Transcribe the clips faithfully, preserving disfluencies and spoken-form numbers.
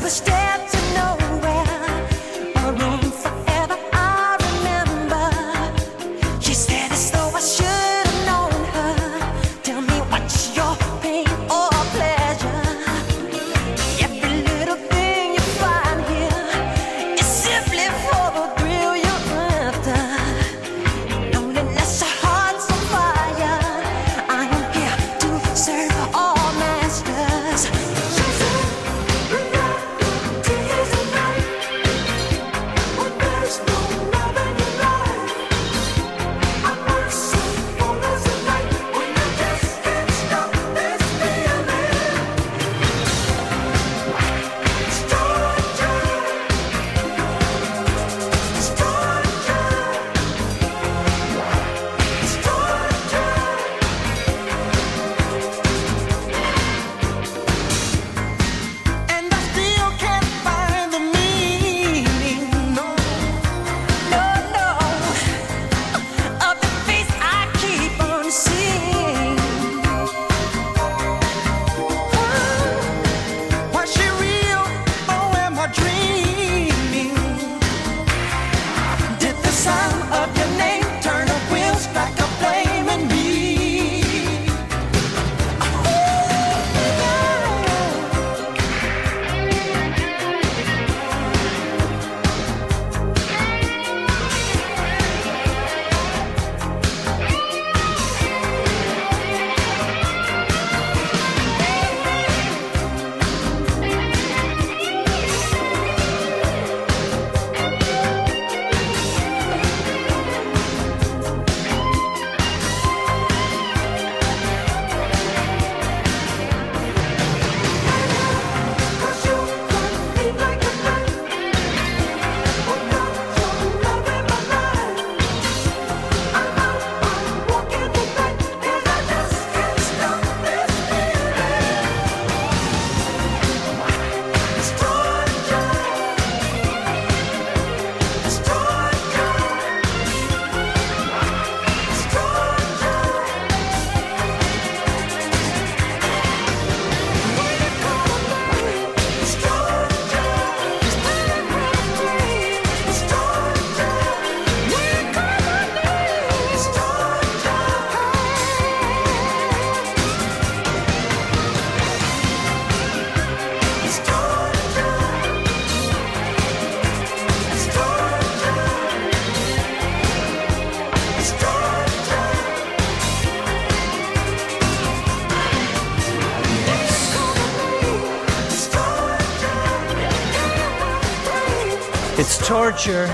It's Torture.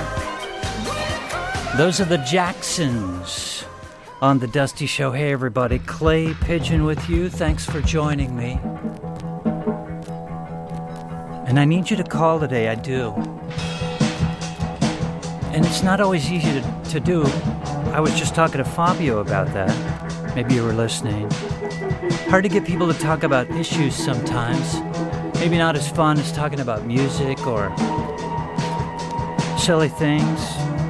Those are the Jacksons on The Dusty Show. Hey, everybody. Clay Pigeon with you. Thanks for joining me. And I need you to call today. I do. And it's not always easy to, to do. I was just talking to Fabio about that. Maybe you were listening. Hard to get people to talk about issues sometimes. Maybe not as fun as talking about music or silly things.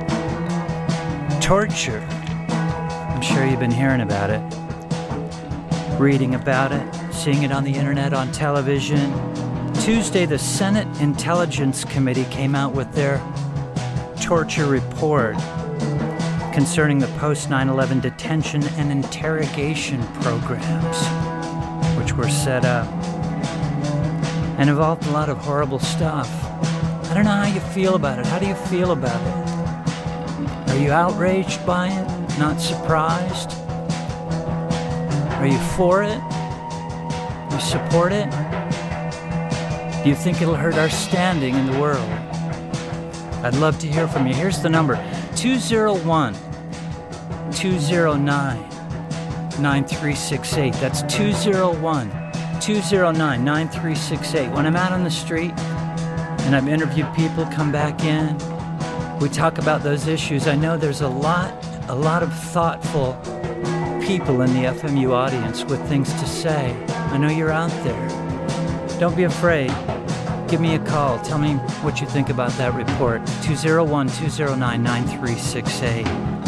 Torture. I'm sure you've been hearing about it, reading about it, seeing it on the internet, on television. Tuesday, the Senate Intelligence Committee came out with their torture report concerning the post nine eleven detention and interrogation programs, which were set up and involved a lot of horrible stuff. I don't know how you feel about it. How do you feel about it? Are you outraged by it? Not surprised? Are you for it? You support it? Do you think it'll hurt our standing in the world? I'd love to hear from you. Here's the number, two oh one, two oh nine, nine three six eight. That's two oh one, two oh nine, nine three six eight. When I'm out on the street and I've interviewed people, come back in, we talk about those issues. I know there's a lot, a lot of thoughtful people in the F M U audience with things to say. I know you're out there. Don't be afraid. Give me a call. Tell me what you think about that report. two oh one, two oh nine, nine three six eight.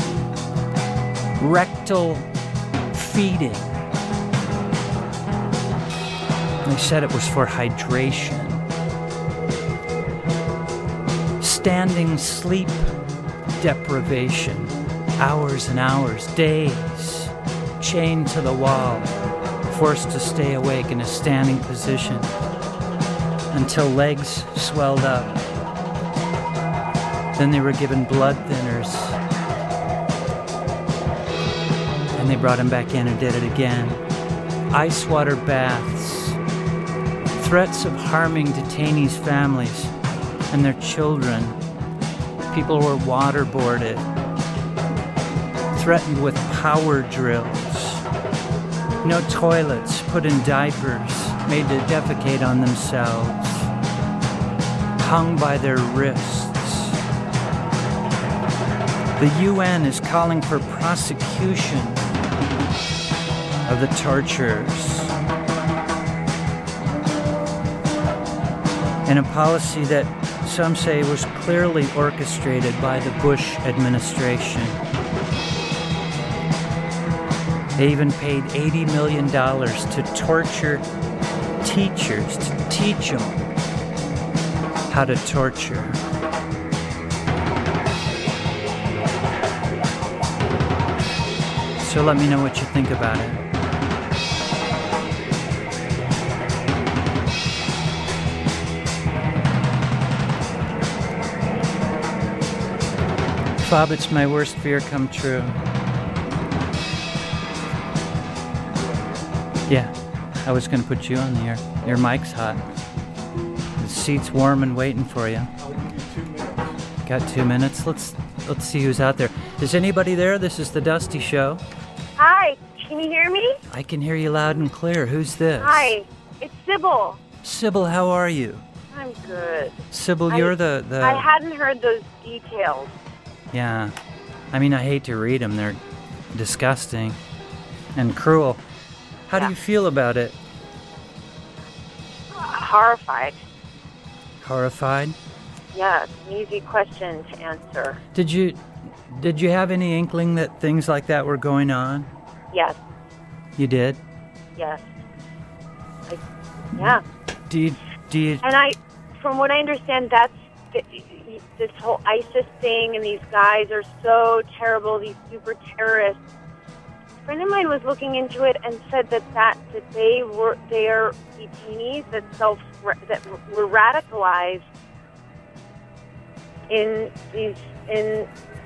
Rectal feeding. They said it was for hydration. standing sleep deprivation, hours and hours, days, chained to the wall, forced to stay awake in a standing position until legs swelled up. Then they were given blood thinners, and they brought him back in and did it again. Ice water baths, threats of harming detainees' families and their children. People were waterboarded, threatened with power drills. No toilets, put in diapers, made to defecate on themselves, hung by their wrists. The U N is calling for prosecution of the torturers in a policy that some say was clearly orchestrated by the Bush administration. They even paid eighty million dollars to torture teachers, to teach them how to torture. So let me know what you think about it. Bob, it's my worst fear come true. Yeah, I was going to put you on the air. Your mic's hot. The seat's warm and waiting for you. Got two minutes? Let's let's see who's out there. Is anybody there? This is the Dusty Show. Hi, can you hear me? I can hear you loud and clear. Who's this? Hi, it's Sybil. Sybil, how are you? I'm good. Sybil, you're I, the, the... I hadn't heard those details. Yeah. I mean, I hate to read them. They're disgusting and cruel. How yeah. do you feel about it? Uh, horrified. Horrified? Yeah, it's an easy question to answer. Did you did you have any inkling that things like that were going on? Yes. You did? Yes. I, yeah. Do you, do you... And I, from what I understand, that's the, this whole ISIS thing, and these guys are so terrible, these super terrorists. A friend of mine was looking into it and said that, that, that they were they are detainees that self that were radicalized in these in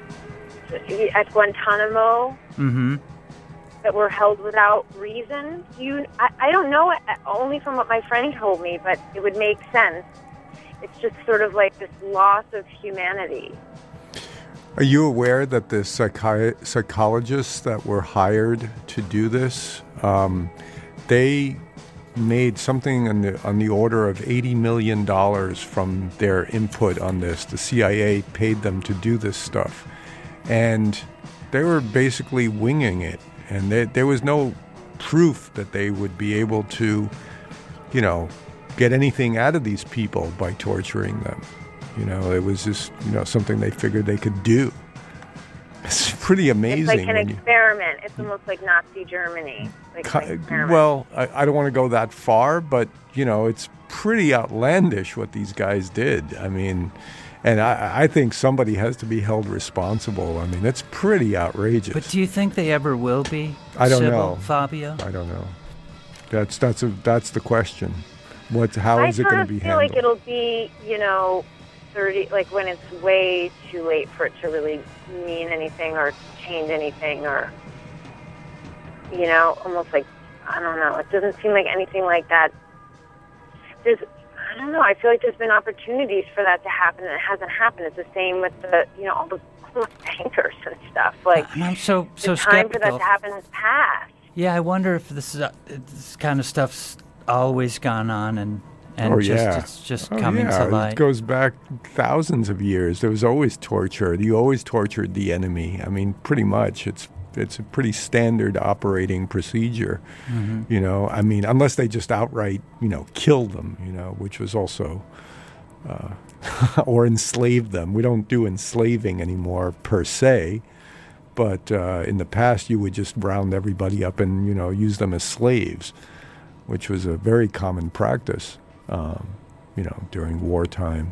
at Guantanamo, mm-hmm. that were held without reason. You, I, I don't know, only from what my friend told me, but it would make sense. It's just sort of like this loss of humanity. Are you aware that the psychi- psychologists that were hired to do this, um, they made something on the on the order of eighty million dollars from their input on this? The C I A paid them to do this stuff. And they were basically winging it. And they, there was no proof that they would be able to, you know, get anything out of these people by torturing them. You know, it was just, you know, something they figured they could do. It's pretty amazing. It's like an experiment. You, it's almost like Nazi Germany. Like ki- well, I, I don't want to go that far, but, you know, it's pretty outlandish what these guys did. I mean, and I, I think somebody has to be held responsible. I mean, that's pretty outrageous. But do you think they ever will be? I don't Sybil, know. Fabio? I don't know. That's that's a that's the question. What? How I is it going to be handled? I feel like it'll be, you know, thirty, like when it's way too late for it to really mean anything or change anything, or, you know, almost like, I don't know. It doesn't seem like anything like that. There's, I don't know. I feel like there's been opportunities for that to happen, and it hasn't happened. It's the same with the, you know, all the, all the bankers and stuff. Like, and I'm so so the time skeptical. for that to happen has passed. Yeah, I wonder if this is uh, this kind of stuff's always gone on, and and oh, just yeah. it's just oh, coming yeah. to light. It goes back thousands of years. There was always torture. You always tortured the enemy. I mean, pretty much. It's it's a pretty standard operating procedure. Mm-hmm. You know, I mean, unless they just outright, you know, killed them, you know, which was also, uh, or enslaved them. We don't do enslaving anymore per se, but uh, in the past you would just round everybody up and, you know, use them as slaves, which was a very common practice, um, you know, during wartime.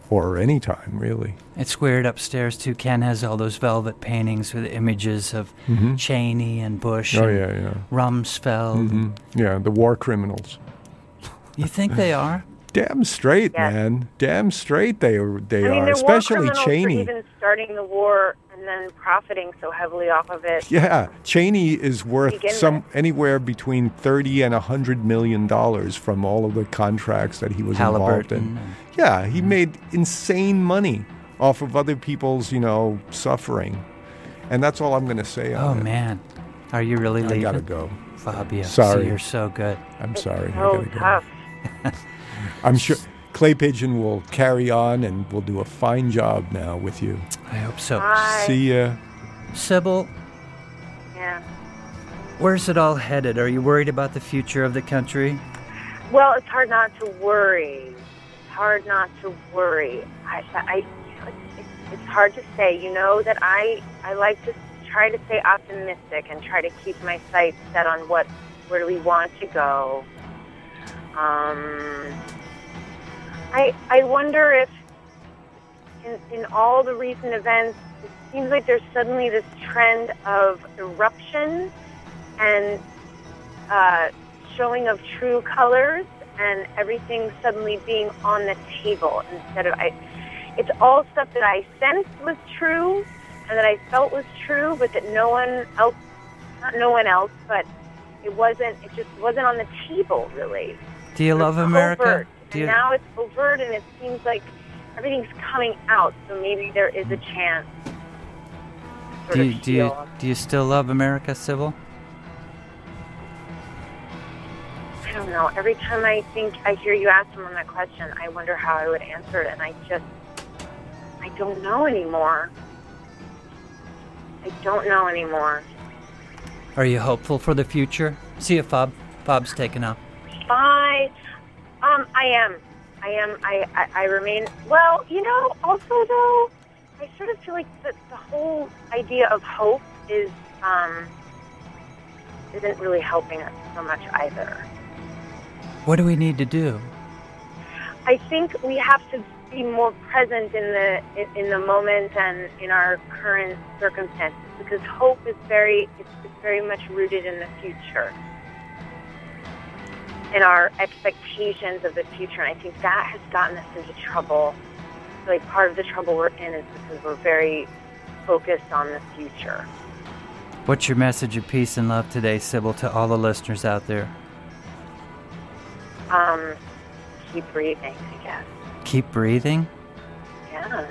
or any time, really. It's weird upstairs, too. Ken has all those velvet paintings with images of Mm-hmm. Cheney and Bush Oh, and yeah, yeah. Rumsfeld. hmm Yeah, the war criminals. You think they are? Damn straight, Yes. man. Damn straight they are. They I mean, are, there especially were criminals Cheney. for even starting the war and then profiting so heavily off of it. Yeah, Cheney is worth Begin some with. anywhere between thirty and a hundred million dollars from all of the contracts that he was involved in. Halliburton. Yeah, he made insane money off of other people's, you know, suffering, and that's all I'm going to say Oh, on it. man. Are you really I leaving? gotta go. Fabio, Sorry. see, you're so good. I'm It's sorry. I so gotta go. tough. I'm sure Clay Pigeon will carry on and will do a fine job now with you. I hope so. Bye. See ya. Sybil, Yeah. where's it all headed? Are you worried about the future of the country? Well, it's hard not to worry. It's hard not to worry. I, I, it's, it's hard to say. You know that I, I like to try to stay optimistic and try to keep my sights set on what, where do we want to go. Um, I, I wonder if in, in all the recent events, it seems like there's suddenly this trend of eruption and uh, showing of true colors and everything suddenly being on the table instead of I. It's all stuff that I sensed was true and that I felt was true, but that no one else, not no one else, but it wasn't. It just wasn't on the table really. Do you It was love America? covert. Do And you, now it's overt, and it seems like everything's coming out. So maybe there is a chance. to do sort you, of do you, heal. do you still love America, Sybil? I don't know. Every time I think I hear you ask someone that question, I wonder how I would answer it, and I just, I don't know anymore. I don't know anymore. Are you hopeful for the future? See you, Fob. Fob's taken up. I, um, I am. I am. I, I, I remain. Well, you know, also though, I sort of feel like the, the whole idea of hope is, um, isn't really helping us so much either. What do we need to do? I think we have to be more present in the in, in the moment and in our current circumstances, because hope is very it's, it's very much rooted in the future, in our expectations of the future. And I think that has gotten us into trouble. Like part of the trouble we're in is because we're very focused on the future. What's your message of peace and love today, Sybil, to all the listeners out there? Um, keep breathing, I guess. Keep breathing? Yeah,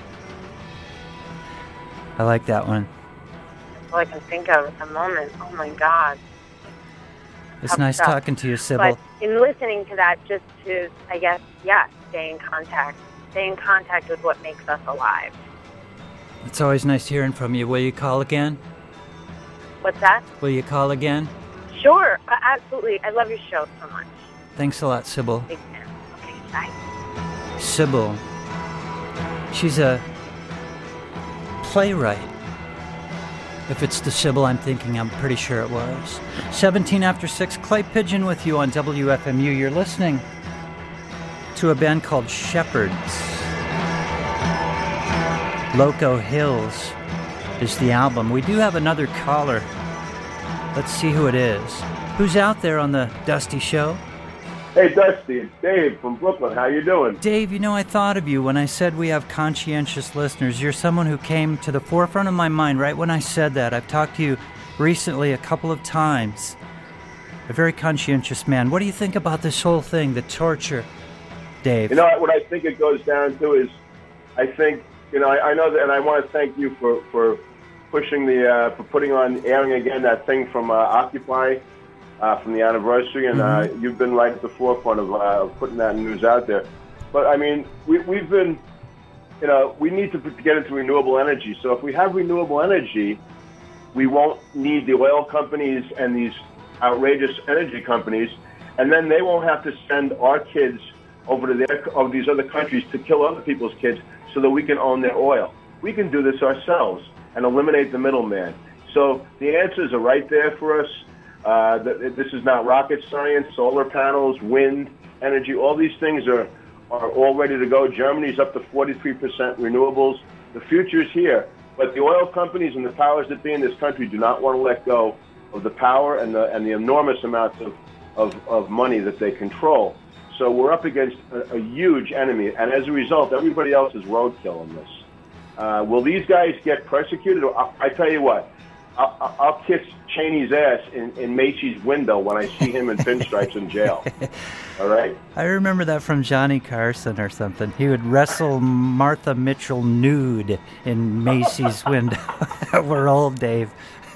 I like that one. that's all I can think of at the moment. Oh my God. It's Tough nice stuff. talking to you, Sybil. But in listening to that, just to, I guess, yeah, stay in contact. Stay in contact with what makes us alive. It's always nice hearing from you. Will you call again? What's that? Will you call again? Sure, uh, absolutely. I love your show so much. Thanks a lot, Sybil. Big fan. Okay, bye. Sybil. She's a playwright. If it's the Sybil I'm thinking, I'm pretty sure it was. seventeen after six, Clay Pigeon with you on W F M U. You're listening to a band called Shepherds. Loco Hills is the album. We do have another caller. Let's see who it is. Who's out there on the Dusty Show? Hey, Dusty, it's Dave from Brooklyn. How you doing? Dave, you know, I thought of you when I said we have conscientious listeners. You're someone who came to the forefront of my mind right when I said that. I've talked to you recently a couple of times. A very conscientious man. What do you think about this whole thing, the torture, Dave? You know, what I think it goes down to is, I think, you know, I, I know that, and I want to thank you for, for pushing the, uh, for putting on, airing again that thing from uh, Occupy, uh, from the anniversary, and Mm-hmm. uh, you've been right at the forefront of, uh, of putting that news out there. But, I mean, we, we've been, you know, we need to get into renewable energy. So if we have renewable energy, we won't need the oil companies and these outrageous energy companies, and then they won't have to send our kids over to their, of these other countries to kill other people's kids so that we can own their oil. We can do this ourselves and eliminate the middleman. So the answers are right there for us. Uh, this is not rocket science. Solar panels, wind energy, all these things are, are all ready to go. Germany's up to forty-three percent renewables. The future's here. But the oil companies and the powers that be in this country do not want to let go of the power and the and the enormous amounts of, of, of money that they control. So we're up against a, a huge enemy, and as a result, everybody else is roadkill in this. Uh, will these guys get persecuted? I, I tell you what, I'll, I'll kiss Cheney's ass in, in Macy's window when I see him in pinstripes in jail. All right? I remember that from Johnny Carson or something. He would wrestle Martha Mitchell nude in Macy's window. We're old, Dave.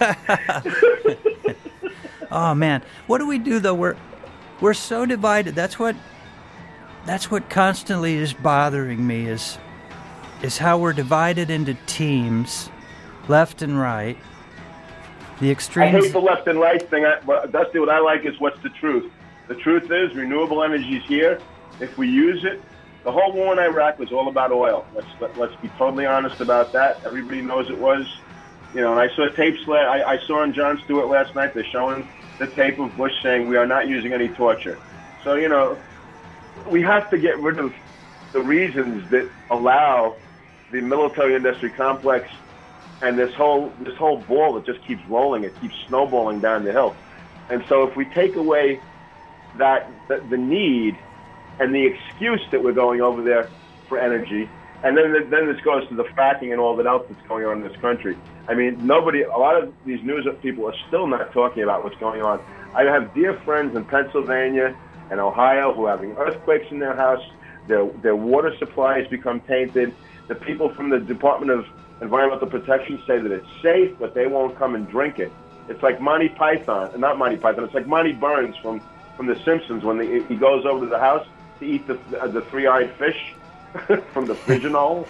Oh man, what do we do though? We're we're so divided. That's what that's what constantly is bothering me is is how we're divided into teams, left and right. The extremes. I hate the left and right thing. I, well, Dusty, what I like is what's the truth. The truth is renewable energy is here. If we use it, the whole war in Iraq was all about oil. Let's let, let's be totally honest about that. Everybody knows it was. You know, and I saw tapes. I, I saw on Jon Stewart last night. They're showing the tape of Bush saying we are not using any torture. So you know, we have to get rid of the reasons that allow the military-industry complex and this whole this whole ball that just keeps rolling. It keeps snowballing down the hill. And so if we take away that the, the need and the excuse that we're going over there for energy, and then then this goes to the fracking and all that else that's going on in this country. I mean, nobody, a lot of these news people are still not talking about what's going on. I have dear friends in Pennsylvania and Ohio who are having earthquakes in their house. Their their water supply has become tainted. The people from the Department of Environmental Protection say that it's safe, but they won't come and drink it. It's like Monty Python, not Monty Python. It's like Monty Burns from, from The Simpsons when the, he goes over to the house to eat the the three-eyed fish from the pigeonhole.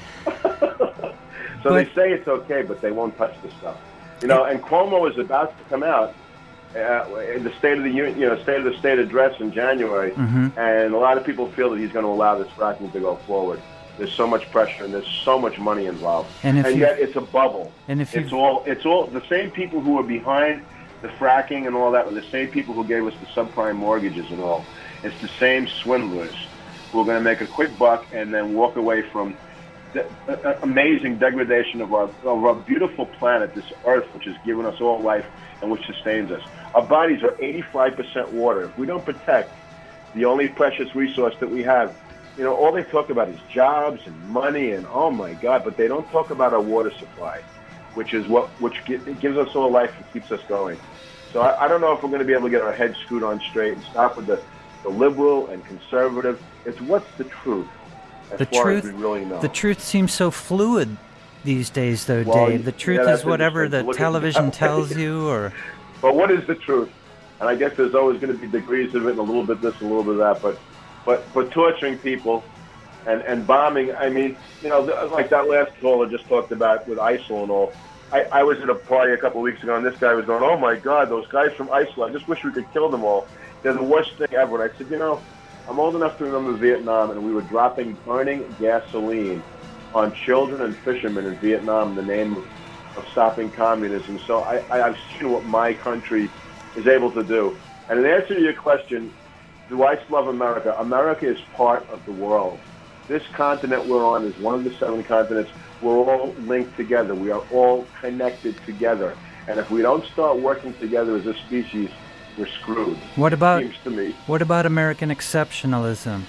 So they say it's okay, but they won't touch the stuff. You know, and Cuomo is about to come out uh, in the State of the Union, you know, State of the State address in January, mm-hmm. and a lot of people feel that he's going to allow this fracking to go forward. There's so much pressure and there's so much money involved, and, and yet it's a bubble. And if it's all it's all the same people who are behind the fracking and all that were the same people who gave us the subprime mortgages and all. It's the same swindlers who are going to make a quick buck and then walk away from the uh, amazing degradation of our, of our beautiful planet, this Earth, which has given us all life and which sustains us. Our bodies are eighty-five percent water. If we don't protect the only precious resource that we have, you know, all they talk about is jobs and money and, oh, my God, but they don't talk about our water supply, which is what which gives us all life and keeps us going. So I, I don't know if we're going to be able to get our heads screwed on straight and stop with the, the liberal and conservative. It's what's the truth. As the far truth, as we really know. The truth seems so fluid these days, though, well, Dave. The truth yeah, is whatever the Look television tells you, or. But what is the truth? And I guess there's always going to be degrees of it, and a little bit this, a little bit of that. But, but, but torturing people and, and bombing. I mean, you know, like that last caller just talked about with ISIL and all. I, I was at a party a couple of weeks ago, and this guy was going, "Oh my God, those guys from ISIL! I just wish we could kill them all. They're the worst thing ever." And I said, you know, I'm old enough to remember Vietnam, and we were dropping burning gasoline on children and fishermen in Vietnam in the name of, of stopping communism. So I, I, I've seen what my country is able to do. And in answer to your question, do I love America? America is part of the world. This continent we're on is one of the seven continents. We're all linked together. We are all connected together. And if we don't start working together as a species, we're screwed. What about seems to me. What about American exceptionalism?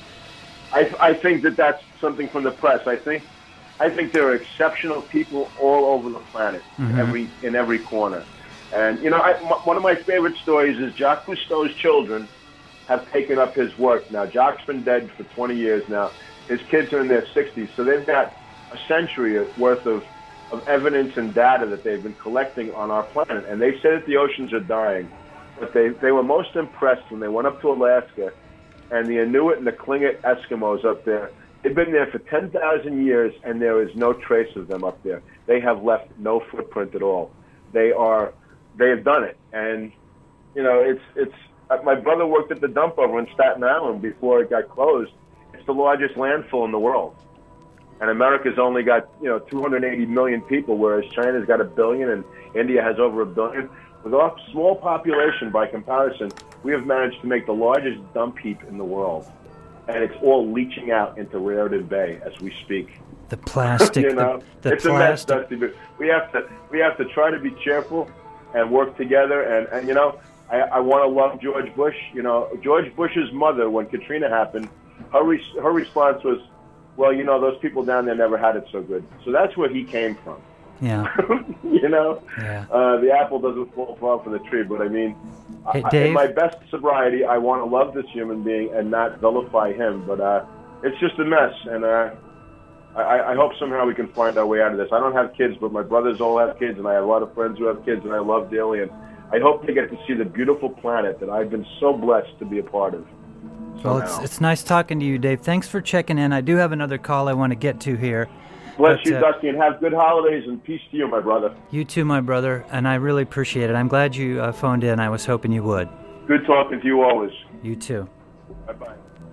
I, I think that that's something from the press. I think I think there are exceptional people all over the planet, mm-hmm. every in every corner. And you know, I, m- one of my favorite stories is Jacques Cousteau's children have taken up his work now. Jacques been dead for twenty years now. His kids are in their sixties, so they've got a century worth of, of evidence and data that they've been collecting on our planet. And they say that the oceans are dying. But they, they were most impressed when they went up to Alaska, and the Inuit and the Tlingit Eskimos up there, they've been there for ten thousand years, and there is no trace of them up there. They have left no footprint at all. They are, they have done it. And, you know, it's, it's, uh, my brother worked at the dump over in Staten Island before it got closed. It's the largest landfill in the world. And America's only got, you know, two hundred eighty million people, whereas China's got a billion and India has over a billion. With our small population, by comparison, we have managed to make the largest dump heap in the world. and it's all leaching out into Raritan Bay as we speak. The plastic, you know, the, the it's plastic. a mess, Dusty, but we have to we have to try to be cheerful and work together. And, and you know, I, I want to love George Bush. You know, George Bush's mother, when Katrina happened, her re- her response was, "Well, you know, those people down there never had it so good." So that's where he came from. Yeah. you know, yeah. Uh, the apple doesn't fall far from the tree. But I mean, hey, I, Dave? in my best sobriety, I want to love this human being and not vilify him. But uh, it's just a mess, and uh, I, I hope somehow we can find our way out of this. I don't have kids, but my brothers all have kids, and I have a lot of friends who have kids, and I love dearly. And I hope they get to see the beautiful planet that I've been so blessed to be a part of. Well, it's, it's nice talking to you, Dave. Thanks for checking in. I do have another call I want to get to here. Bless but, you, uh, Dusty, and have good holidays and peace to you, my brother. You too, my brother, and I really appreciate it. I'm glad you uh, phoned in. I was hoping you would. Good talking to you always. You too. Bye-bye.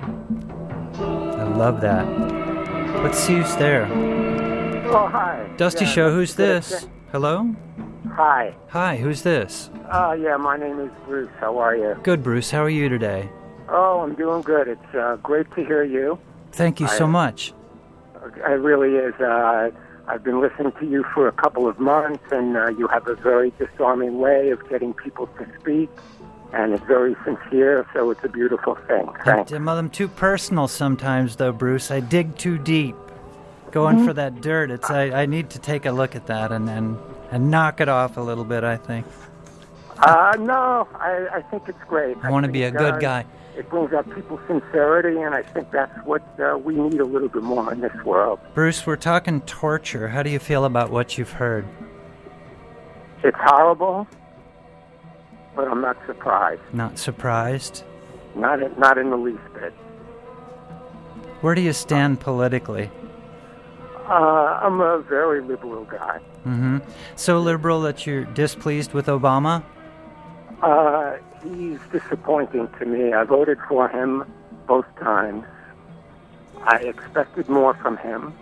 I love that. Let's see who's there. Oh, hi. Dusty yeah, Show, who's good. this? Hello? Hi. Hi, who's this? Uh, yeah, my name is Bruce. How are you? Good, Bruce. How are you today? Oh, I'm doing good. It's uh, great to hear you. Thank you so I, much. It really is. Uh, I've been listening to you for a couple of months, and uh, you have a very disarming way of getting people to speak, and it's very sincere, so it's a beautiful thing. Thanks. I'm, I'm too personal sometimes, though, Bruce. I dig too deep. Going Mm-hmm. for that dirt, it's I, I need to take a look at that and, and, and knock it off a little bit, I think. Uh, no, I, I think it's great. I want to think, be a good uh, guy. It brings out people's sincerity, and I think that's what uh, we need a little bit more in this world. Bruce, we're talking torture. How do you feel about what you've heard? It's horrible, but I'm not surprised. Not surprised? Not in, not in the least bit. Where do you stand politically? Uh, I'm a very liberal guy. Mm-hmm. So liberal that you're displeased with Obama? Uh, he's disappointing to me. I voted for him both times. I expected more from him.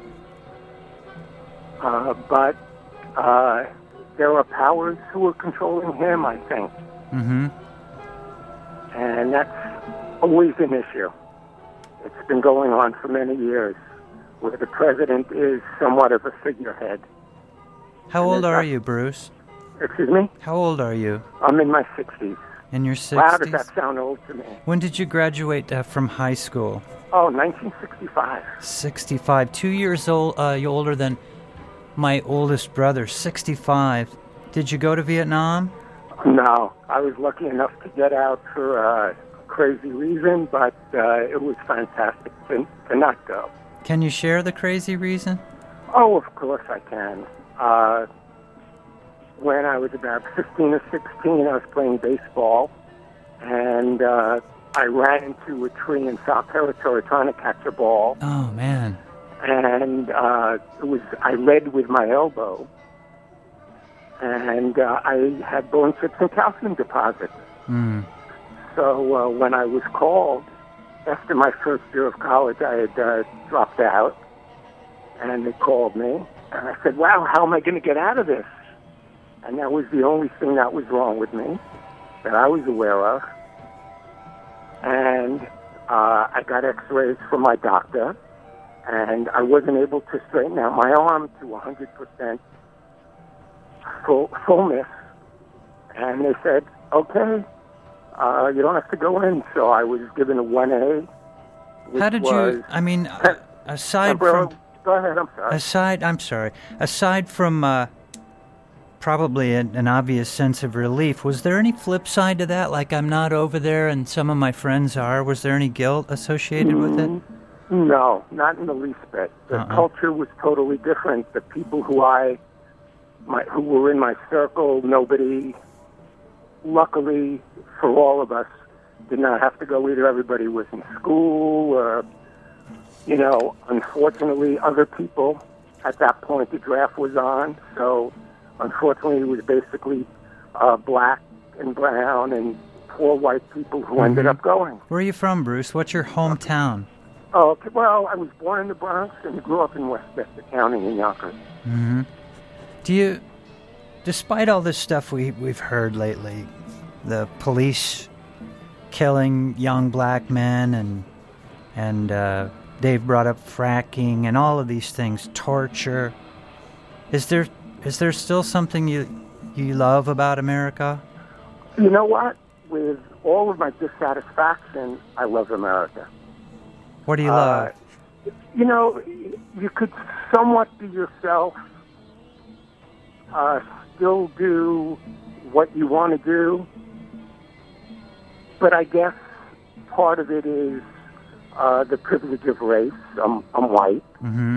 Uh, but uh, there are powers who are controlling him, I think. Mm-hmm. And that's always an issue. It's been going on for many years, where the president is somewhat of a figurehead. How old are you, Bruce? Excuse me? How old are you? I'm in my sixties. In your sixties? Wow, does that sound old to me? When did you graduate uh, from high school? Oh, nineteen sixty-five. sixty-five. Two years old, uh, you're older than my oldest brother, sixty-five. Did you go to Vietnam? No, I was lucky enough to get out for a crazy reason, but uh, it was fantastic to, to not go. Can you share the crazy reason? Oh, of course I can. Uh, when I was about fifteen or sixteen, I was playing baseball, and uh, I ran into a tree in South Territory trying to catch a ball. Oh, man. And uh, it was I led with my elbow, and uh, I had bone chips and calcium deposits. Mm. So uh, when I was called, after my first year of college, I had uh, dropped out, and they called me, and I said, wow, how am I going to get out of this? And that was the only thing that was wrong with me that I was aware of. And uh, I got x-rays from my doctor, and I wasn't able to straighten out my arm to one hundred percent full, fullness. And they said, okay, uh, you don't have to go in. So I was given a one A. How did was, you, I mean, uh, aside Bro, from... Go ahead, I'm sorry. Aside, I'm sorry. Aside from uh, probably an, an obvious sense of relief, was there any flip side to that? Like, I'm not over there and some of my friends are. Was there any guilt associated with it? No, not in the least bit. The Uh-uh. culture was totally different. The people who I, my, who were in my circle, nobody, luckily for all of us, did not have to go either. Everybody was in school or, you know, unfortunately, other people, at that point, the draft was on. So, unfortunately, it was basically uh, black and brown and poor white people who mm-hmm. ended up going. Where are you from, Bruce? What's your hometown? Oh, okay. Well, I was born in the Bronx and grew up in Westchester County in Yonkers. Mm-hmm. Do you, despite all this stuff we, we've heard lately, the police killing young black men and and uh, Dave brought up fracking and all of these things, torture. Is there is there still something you you love about America? You know what? With all of my dissatisfaction, I love America. What do you love? Uh, you know, you could somewhat be yourself, uh, still do what you want to do, but I guess part of it is uh, the privilege of race. I'm, I'm white. Mm-hmm.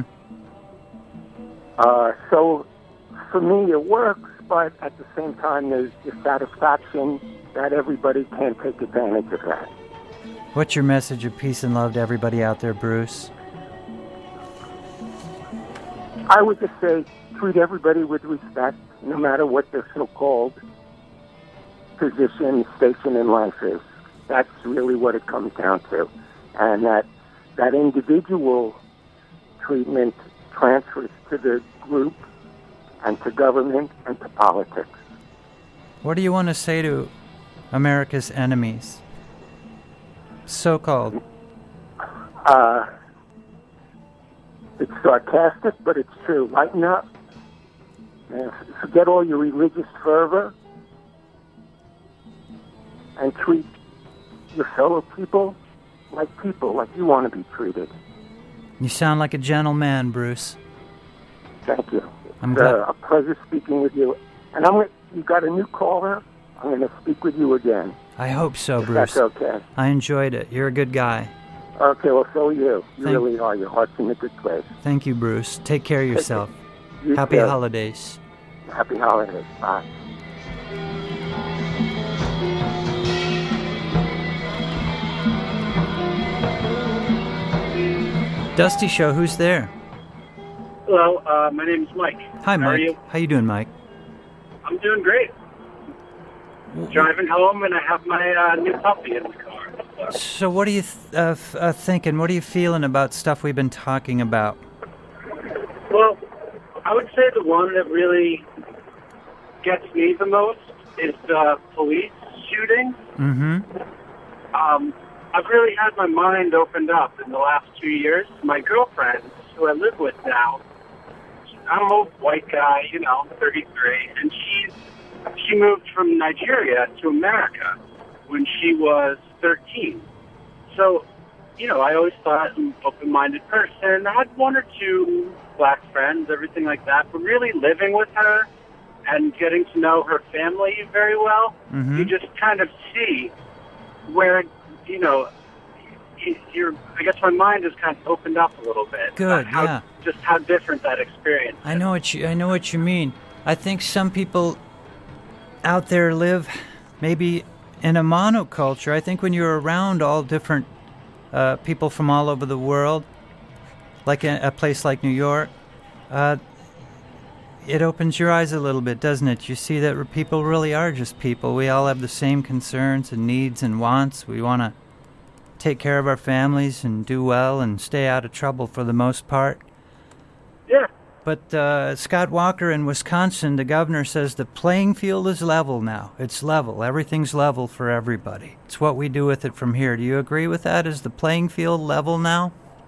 Uh, so for me, it works, but at the same time, there's dissatisfaction that everybody can't take advantage of that. What's your message of peace and love to everybody out there, Bruce? I would just say treat everybody with respect, no matter what their so-called position, station in life is. That's really what it comes down to. And that that individual treatment transfers to the group and to government and to politics. What do you want to say to America's enemies? So-called. Uh, it's sarcastic, but it's true. Lighten up. Uh, forget all your religious fervor and treat your fellow people like people, like you want to be treated. You sound like a gentleman, Bruce. Thank you. I'm it's glad. Uh, a pleasure speaking with you. And I'm gonna, you got a new caller. I'm going to speak with you again. I hope so, if Bruce. That's okay. I enjoyed it. You're a good guy. Okay, well, so are you. You Thank- really are. Your heart's in a good place. Thank you, Bruce. Take care of yourself. You Happy too. holidays. Happy holidays. Bye. Dusty Show, who's there? Hello, uh, my name is Mike. Hi, Mike. How are you? How you doing, Mike? I'm doing great. Driving home, and I have my uh, new puppy in the car. So what are you th- uh, f- uh, thinking? What are you feeling about stuff we've been talking about? Well, I would say the one that really gets me the most is the police shooting. Mm-hmm. Um, I've really had my mind opened up in the last two years. My girlfriend, who I live with now, I'm a white guy, you know, thirty-three, and she's she moved from Nigeria to America when she was thirteen. So, you know, I always thought I'm an open-minded person. I had one or two black friends, everything like that, but really living with her and getting to know her family very well, Mhm. you just kind of see where, you know, you- you're, I guess my mind has kind of opened up a little bit. Good, about how, yeah. Just how different that experience I know what you I know what you mean. I think some people out there live maybe in a monoculture. I think when you're around all different uh, people from all over the world, like a, a place like New York, uh, it opens your eyes a little bit, doesn't it? You see that people really are just people. We all have the same concerns and needs and wants. We want to take care of our families and do well and stay out of trouble for the most part. Yeah. But uh, Scott Walker in Wisconsin, the governor, says the playing field is level now. It's level. Everything's level for everybody. It's what we do with it from here. Do you agree with that? Is the playing field level now?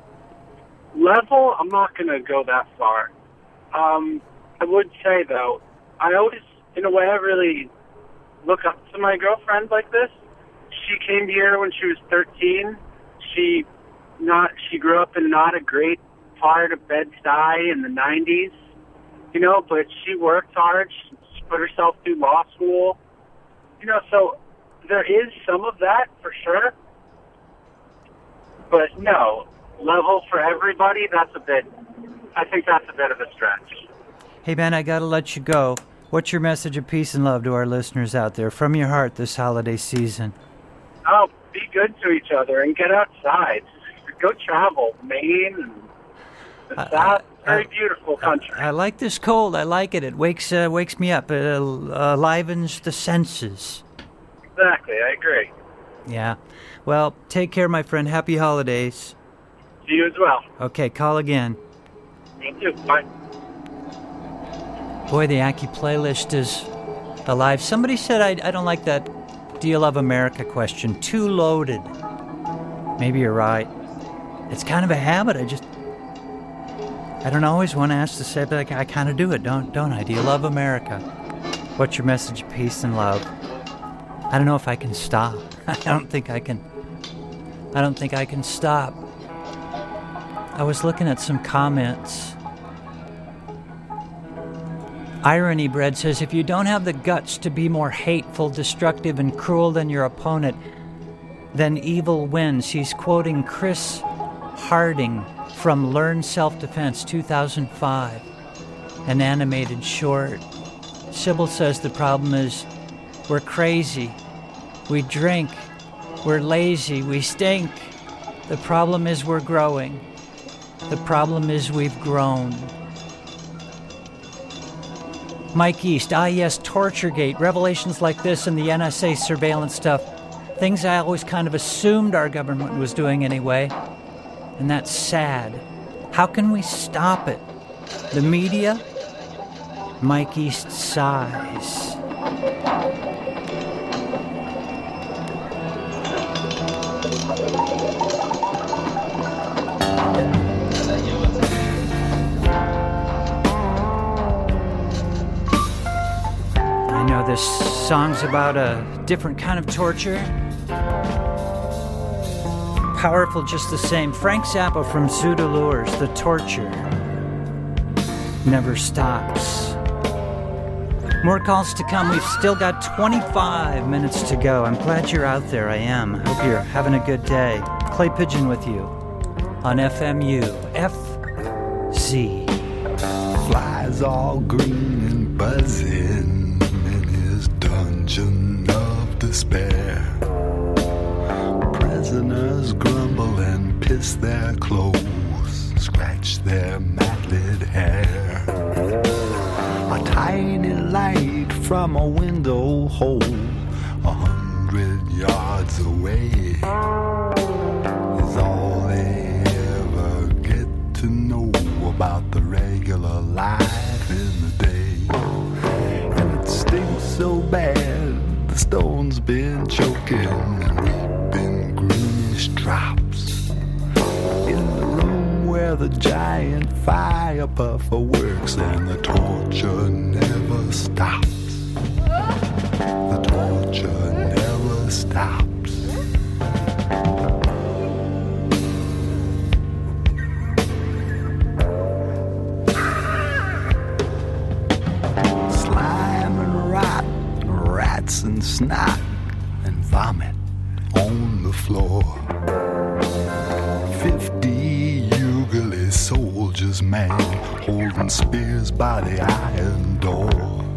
Level, I'm not going to go that far. Um, I would say, though, I always, in a way, I really look up to my girlfriend like this. She came here when she was thirteen. She not she grew up in not a great part of Bed-Stuy in the nineties, you know, but she worked hard. She, she put herself through law school. You know, so there is some of that for sure. But no, level for everybody, that's a bit, I think that's a bit of a stretch. Hey, man, I got to let you go. What's your message of peace and love to our listeners out there from your heart this holiday season? Oh, be good to each other and get outside. Go travel. Maine and the South. Very I- beautiful country. I like this cold. I like it. It wakes uh, wakes me up. It uh, enlivens the senses. Exactly, I agree. Yeah. Well, take care, my friend. Happy holidays. To you as well. Okay, call again. Me too. Bye. Boy, the Yankee playlist is alive. Somebody said I, I don't like that Do You Love America question. Too loaded. Maybe you're right. it's kind of a habit. I just, I don't always want to ask to say, but I, I kind of do it, don't don't I? Do you love America? What's your message of peace and love? I don't know if I can stop. I don't think I can. I don't think I can stop. I was looking at some comments. Irony Bread says, if you don't have the guts to be more hateful, destructive, and cruel than your opponent, then evil wins. He's quoting Chris Harding from Learn Self-Defense two thousand five, an animated short. Sybil says the problem is we're crazy, we drink, we're lazy, we stink. The problem is we're growing. The problem is we've grown. Mike East, ah yes, Torturegate, revelations like this and the N S A surveillance stuff, things I always kind of assumed our government was doing anyway, and that's sad. How can we stop it? The media? Mike East sighs. This song's about a different kind of torture. Powerful just the same. Frank Zappa from Zoodalures, the torture never stops. More calls to come. We've still got twenty-five minutes to go. I'm glad you're out there. I am. Hope you're having a good day. Clay Pigeon with you on F M U F Z. Flies all green and buzzing. Dungeon of despair. Prisoners grumble and piss their clothes, scratch their matted hair. A tiny light from a window hole a hundred yards away is all they ever get to know about the regular life in the day. Stinks so bad, the stone's been choking and reaping greenish drops. In the room where the giant fire puffer works and the torture never stops. The torture never stops. And snot and vomit on the floor. Fifty Ugalese soldiers, man, holding spears by the iron door.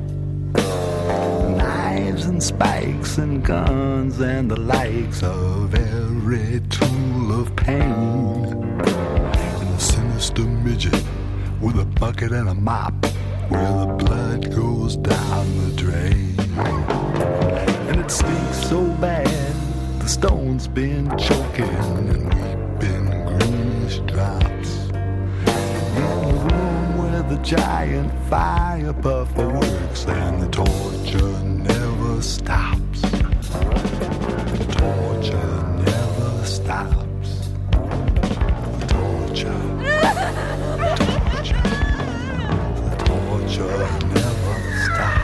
Knives and spikes and guns and the likes of every tool of pain. And a sinister midget with a bucket and a mop where the blood goes down the drain. And it stinks so bad, the stone's been choking and weeping greenish drops. In the room where the giant fire puffer works and the torture never stops. The torture never stops. The torture, the torture, the torture never stops.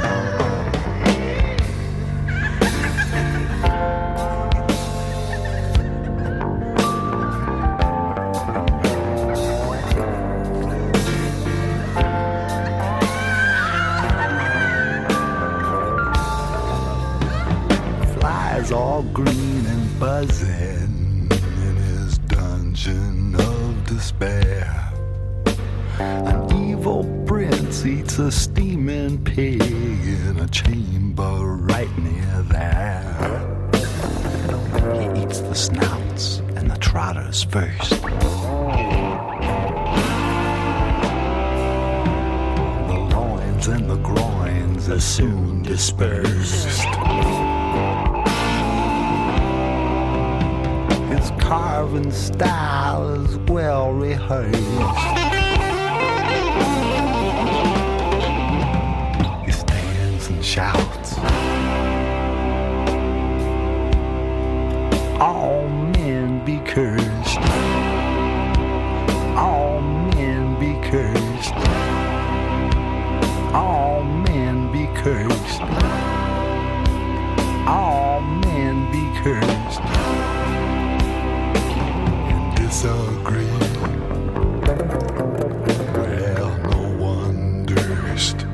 All green and buzzing in his dungeon of despair. An evil prince eats a steaming pig in a chamber right near there. He eats the snouts and the trotters first. The loins and the groins are soon dispersed. Carving style is well rehearsed. He stands and shouts, all men be cursed. cursed. All men be cursed. All men be cursed and disagree. Well, no one durst.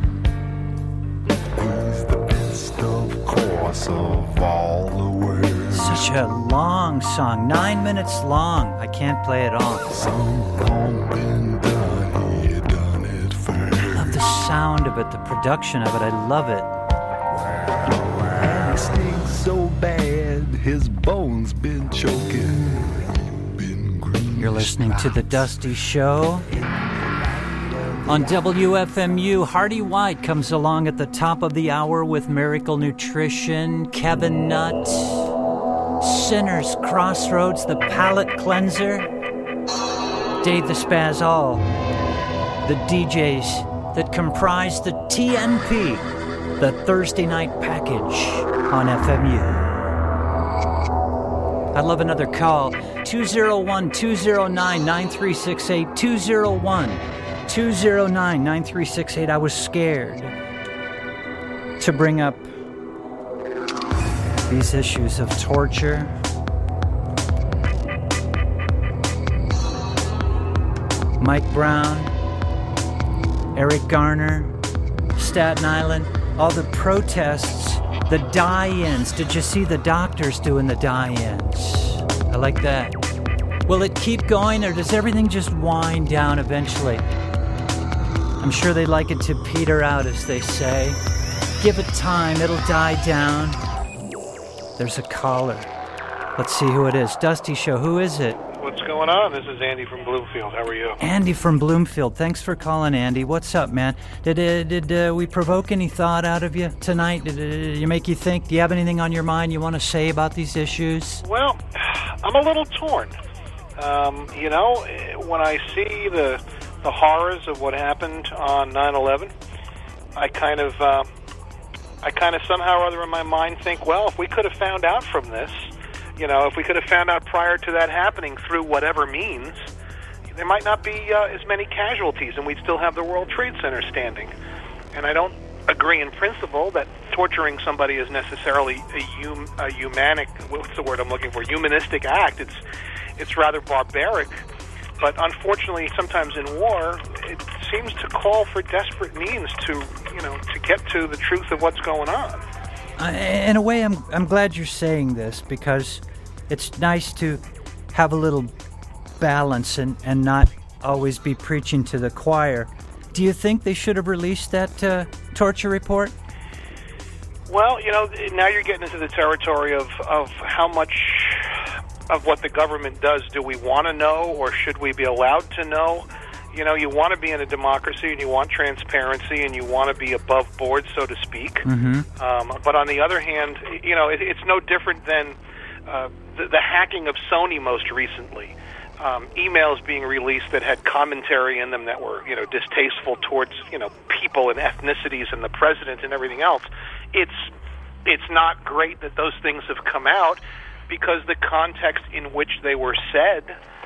He's the best, of course, of all the world. Such a long song, nine minutes long. I can't play it all. Some wrong been done, he done it first. I love the sound of it, the production of it. I love it. And he stinks so bad, his bones been choking. Been green. You're listening to The Dusty Show. On W F M U, Hardy White comes along at the top of the hour with Miracle Nutrition, Kevin Nutt, Sinners Crossroads, the Palate Cleanser, Dave the Spaz All, the D Js that comprise the T N P, the Thursday Night Package on F M U. I'd love another call, two oh one, two oh nine, nine three six eight, two oh one, two oh nine, nine three six eight. I was scared to bring up these issues of torture. Mike Brown, Eric Garner, Staten Island, all the protests, the die-ins. Did you see the doctors doing the die-ins? I like that. Will it keep going, or does everything just wind down eventually? I'm sure they like it to peter out, as they say. Give it time, it'll die down. There's a caller. Let's see who it is. Dusty Show, who is it? What's going on? This is Andy from Bloomfield. How are you? Andy from Bloomfield. Thanks for calling, Andy. What's up, man? Did uh, did uh, we provoke any thought out of you tonight? Did uh, you make you think? Do you have anything on your mind you want to say about these issues? Well, I'm a little torn. Um, you know, when I see the the horrors of what happened on nine eleven, I kind of, uh, I kind of somehow or other in my mind think, well, if we could have found out from this, you know, if we could have found out prior to that happening through whatever means, there might not be uh, as many casualties, and we'd still have the World Trade Center standing. And I don't agree in principle that torturing somebody is necessarily a, hum, a humanic, what's the word I'm looking for, humanistic act. It's, it's rather barbaric. But unfortunately, sometimes in war, it seems to call for desperate means to, you know, to get to the truth of what's going on. Uh, in a way, I'm I'm glad you're saying this, because it's nice to have a little balance and, and not always be preaching to the choir. Do you think they should have released that uh, torture report? Well, you know, now you're getting into the territory of, of how much of what the government does do we want to know, or should we be allowed to know? You know, you want to be in a democracy, and you want transparency, and you want to be above board, so to speak. Mm-hmm. Um, but on the other hand, you know, it, it's no different than uh, the, the hacking of Sony most recently. Um, emails being released that had commentary in them that were, you know, distasteful towards, you know, people and ethnicities and the president and everything else. It's it's not great that those things have come out, because the context in which they were said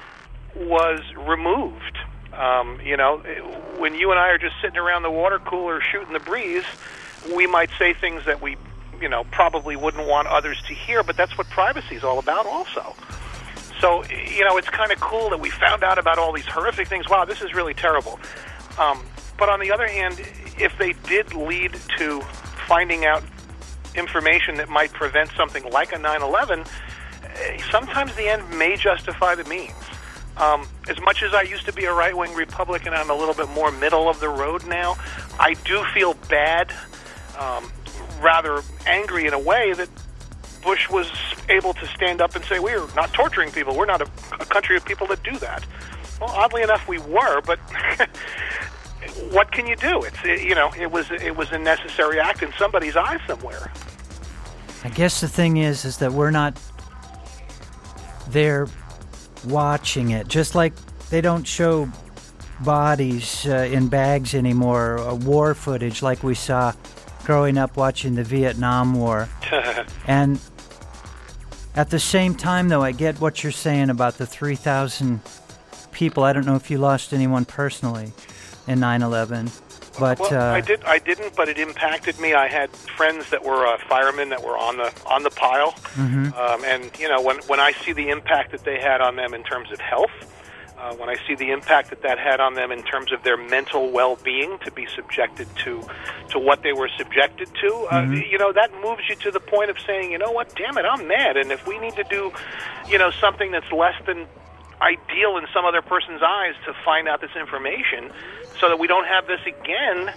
was removed. Um, you know, when you and I are just sitting around the water cooler shooting the breeze, we might say things that we, you know, probably wouldn't want others to hear, but that's what privacy is all about also. So, you know, it's kind of cool that we found out about all these horrific things. Wow, this is really terrible. Um, but on the other hand, if they did lead to finding out information that might prevent something like a nine eleven, sometimes the end may justify the means. Um, as much as I used to be a right-wing Republican, I'm a little bit more middle of the road now. I do feel bad, um, rather angry in a way, that Bush was able to stand up and say, we're not torturing people. We're not a, a country of people that do that. Well, oddly enough, we were, but what can you do? It's it, you know, it was it was a necessary act in somebody's eye somewhere. I guess the thing is, is that we're not there watching it. Just like they don't show bodies uh, in bags anymore, uh, war footage like we saw growing up watching the Vietnam War. And at the same time, though, I get what you're saying about the three thousand people. I don't know if you lost anyone personally in nine eleven. But well, uh, I did. I didn't, but it impacted me. I had friends that were uh, firemen that were on the on the pile, mm-hmm. um, and you know, when when I see the impact that they had on them in terms of health, uh, when I see the impact that that had on them in terms of their mental well-being, to be subjected to to what they were subjected to, uh, mm-hmm. you know, that moves you to the point of saying, you know what, damn it, I'm mad, and if we need to do, you know, something that's less than ideal in some other person's eyes to find out this information so that we don't have this again,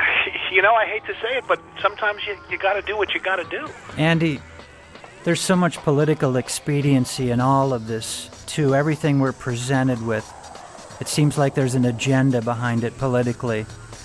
you know, I hate to say it, but sometimes you, you got to do what you got to do. Andy, there's so much political expediency in all of this, too. Everything we're presented with, it seems like there's an agenda behind it politically.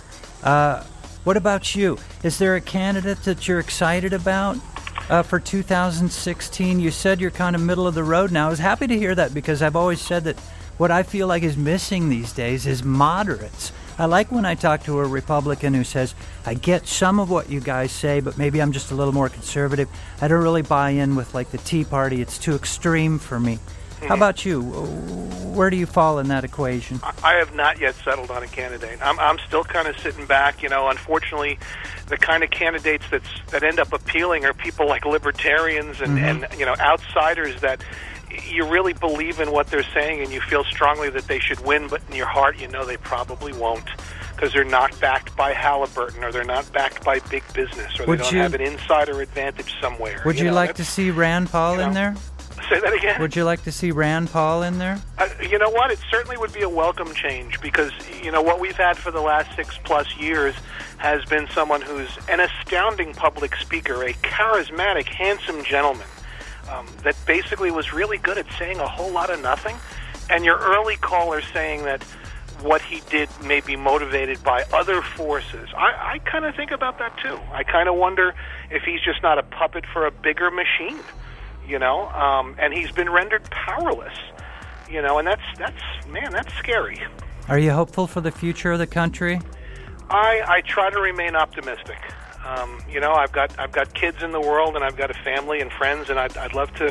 Uh, what about you? Is there a candidate that you're excited about? Uh, for two thousand sixteen, you said you're kind of middle of the road now. I was happy to hear that because I've always said that what I feel like is missing these days is moderates. I like when I talk to a Republican who says, I get some of what you guys say, but maybe I'm just a little more conservative. I don't really buy in with like the Tea Party. It's too extreme for me. Mm-hmm. How about you? Where do you fall in that equation? I have not yet settled on a candidate. I'm, I'm still kind of sitting back. You know, unfortunately, the kind of candidates that's, that end up appealing are people like libertarians and, mm-hmm. and, you know, outsiders that you really believe in what they're saying and you feel strongly that they should win, but in your heart you know they probably won't because they're not backed by Halliburton or they're not backed by big business or would they don't you, have an insider advantage somewhere. Would you, you know, like to see Rand Paul you know, in there? Say that again? Would you like to see Rand Paul in there? Uh, you know what? It certainly would be a welcome change because, you know, what we've had for the last six-plus years has been someone who's an astounding public speaker, a charismatic, handsome gentleman um, that basically was really good at saying a whole lot of nothing. And your early caller saying that what he did may be motivated by other forces. I, I kind of think about that, too. I kind of wonder if he's just not a puppet for a bigger machine. You know, um, and he's been rendered powerless, you know, and that's, that's man, that's scary. Are you hopeful for the future of the country? I, I try to remain optimistic. Um, you know, I've got I've got kids in the world, and I've got a family and friends, and I'd, I'd love to,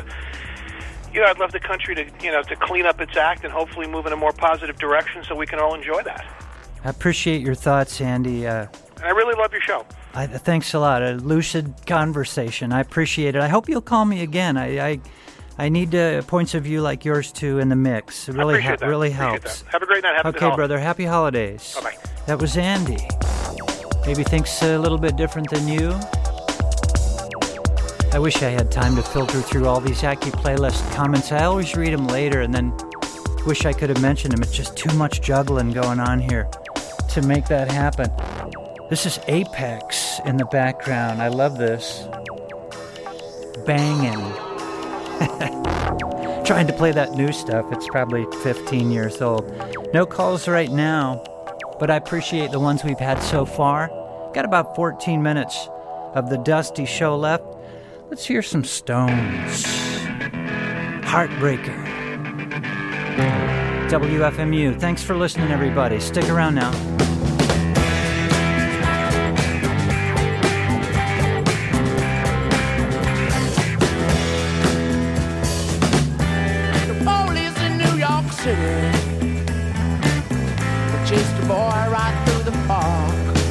you know, I'd love the country to, you know, to clean up its act and hopefully move in a more positive direction so we can all enjoy that. I appreciate your thoughts, Andy. Uh, and I really love your show. I, thanks a lot. A lucid conversation. I appreciate it. I hope you'll call me again. I I, I need uh, points of view like yours too in the mix. It really ha- really helps. That. Have a great night. Happy okay, brother. Happy holidays. Bye bye. That was Andy. Maybe thinks a little bit different than you. I wish I had time to filter through all these Aki Playlist comments. I always read them later and then wish I could have mentioned them. It's just too much juggling going on here to make that happen. This is Apex in the background. I love this. Banging. Trying to play that new stuff. It's probably fifteen years old. No calls right now, but I appreciate the ones we've had so far. Got about fourteen minutes of the Dusty Show left. Let's hear some Stones. Heartbreaker. W F M U. Thanks for listening, everybody. Stick around now. Chased a boy right through the park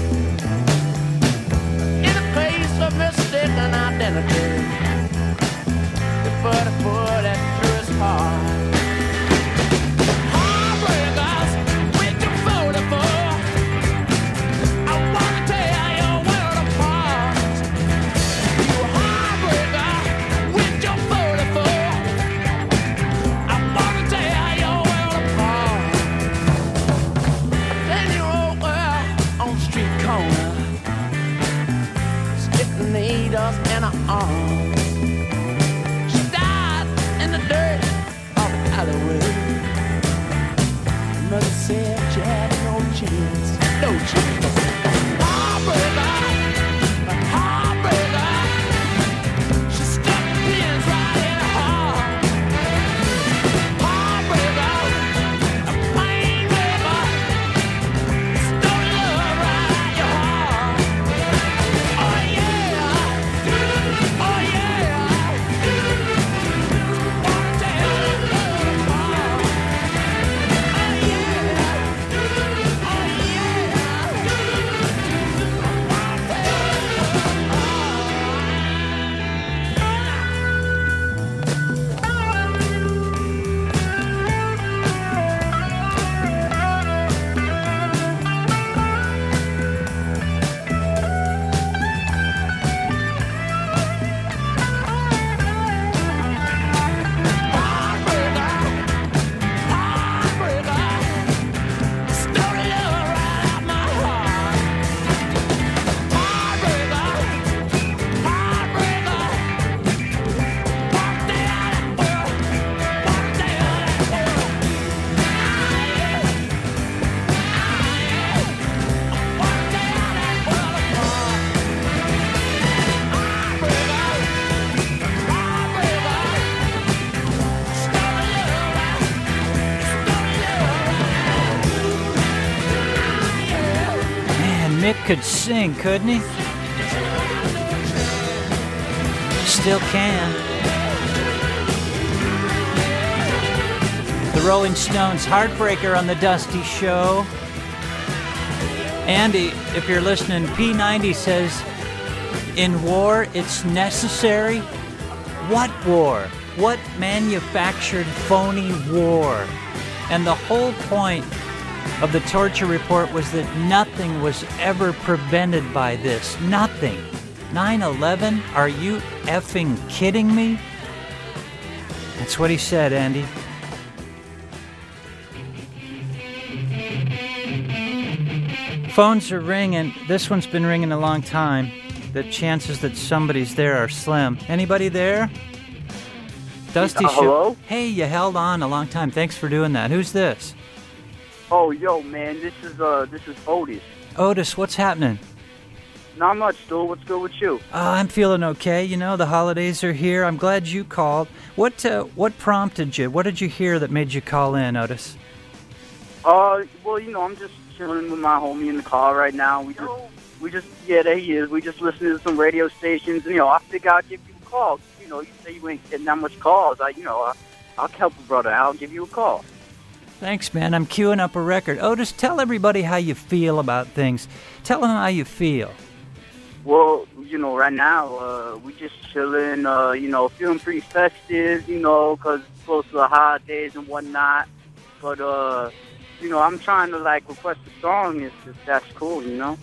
in a case of mistaken identity. They put a bullet through his heart. Heartbreakers, with your photo for. I wanna tear your world apart. You heartbreaker, with your photo for. I wanna tear your world apart. Ten-year-old girl on the street corner, sticking needles in her arms. She died in the dirt of the alleyway. Mother said she had no chance, no chance. Heartbreaker, heartbreaker. She stuck pins right in her heart. Heartbreaker, a pain river. Stole love right out your heart. Oh yeah, oh yeah. Wanna tear love apart. Mick could sing, couldn't he? Still can. The Rolling Stones, Heartbreaker on the Dusty Show. Andy, if you're listening, P ninety says, in war, it's necessary. What war? What manufactured phony war? And the whole point of the torture report was that nothing was ever prevented by this. Nothing. nine eleven? Are you effing kidding me? That's what he said, Andy. Phones are ringing. This one's been ringing a long time. The chances that somebody's there are slim. Anybody there? Dusty uh, Show. Hello? Hey, you held on a long time. Thanks for doing that. Who's this? Oh, yo, man, this is uh, this is Otis. Otis, what's happening? Not much, dude. What's good with you? Uh, I'm feeling okay. You know, the holidays are here. I'm glad you called. What uh, what prompted you? What did you hear that made you call in, Otis? Uh, well, you know, I'm just chilling with my homie in the car right now. We just, we just, yeah, there he is. We just listening to some radio stations. You know, I figured I'd give you a call. You know, you say you ain't getting that much calls. I, you know, I, I'll help a brother. I'll give you a call. Thanks, man. I'm queuing up a record. Otis, tell everybody how you feel about things. Tell them how you feel. Well, you know, right now, uh, we just chilling, uh, you know, feeling pretty festive, you know, because it's close to the holidays and whatnot. But, uh, you know, I'm trying to, like, request a song if, if that's cool, you know?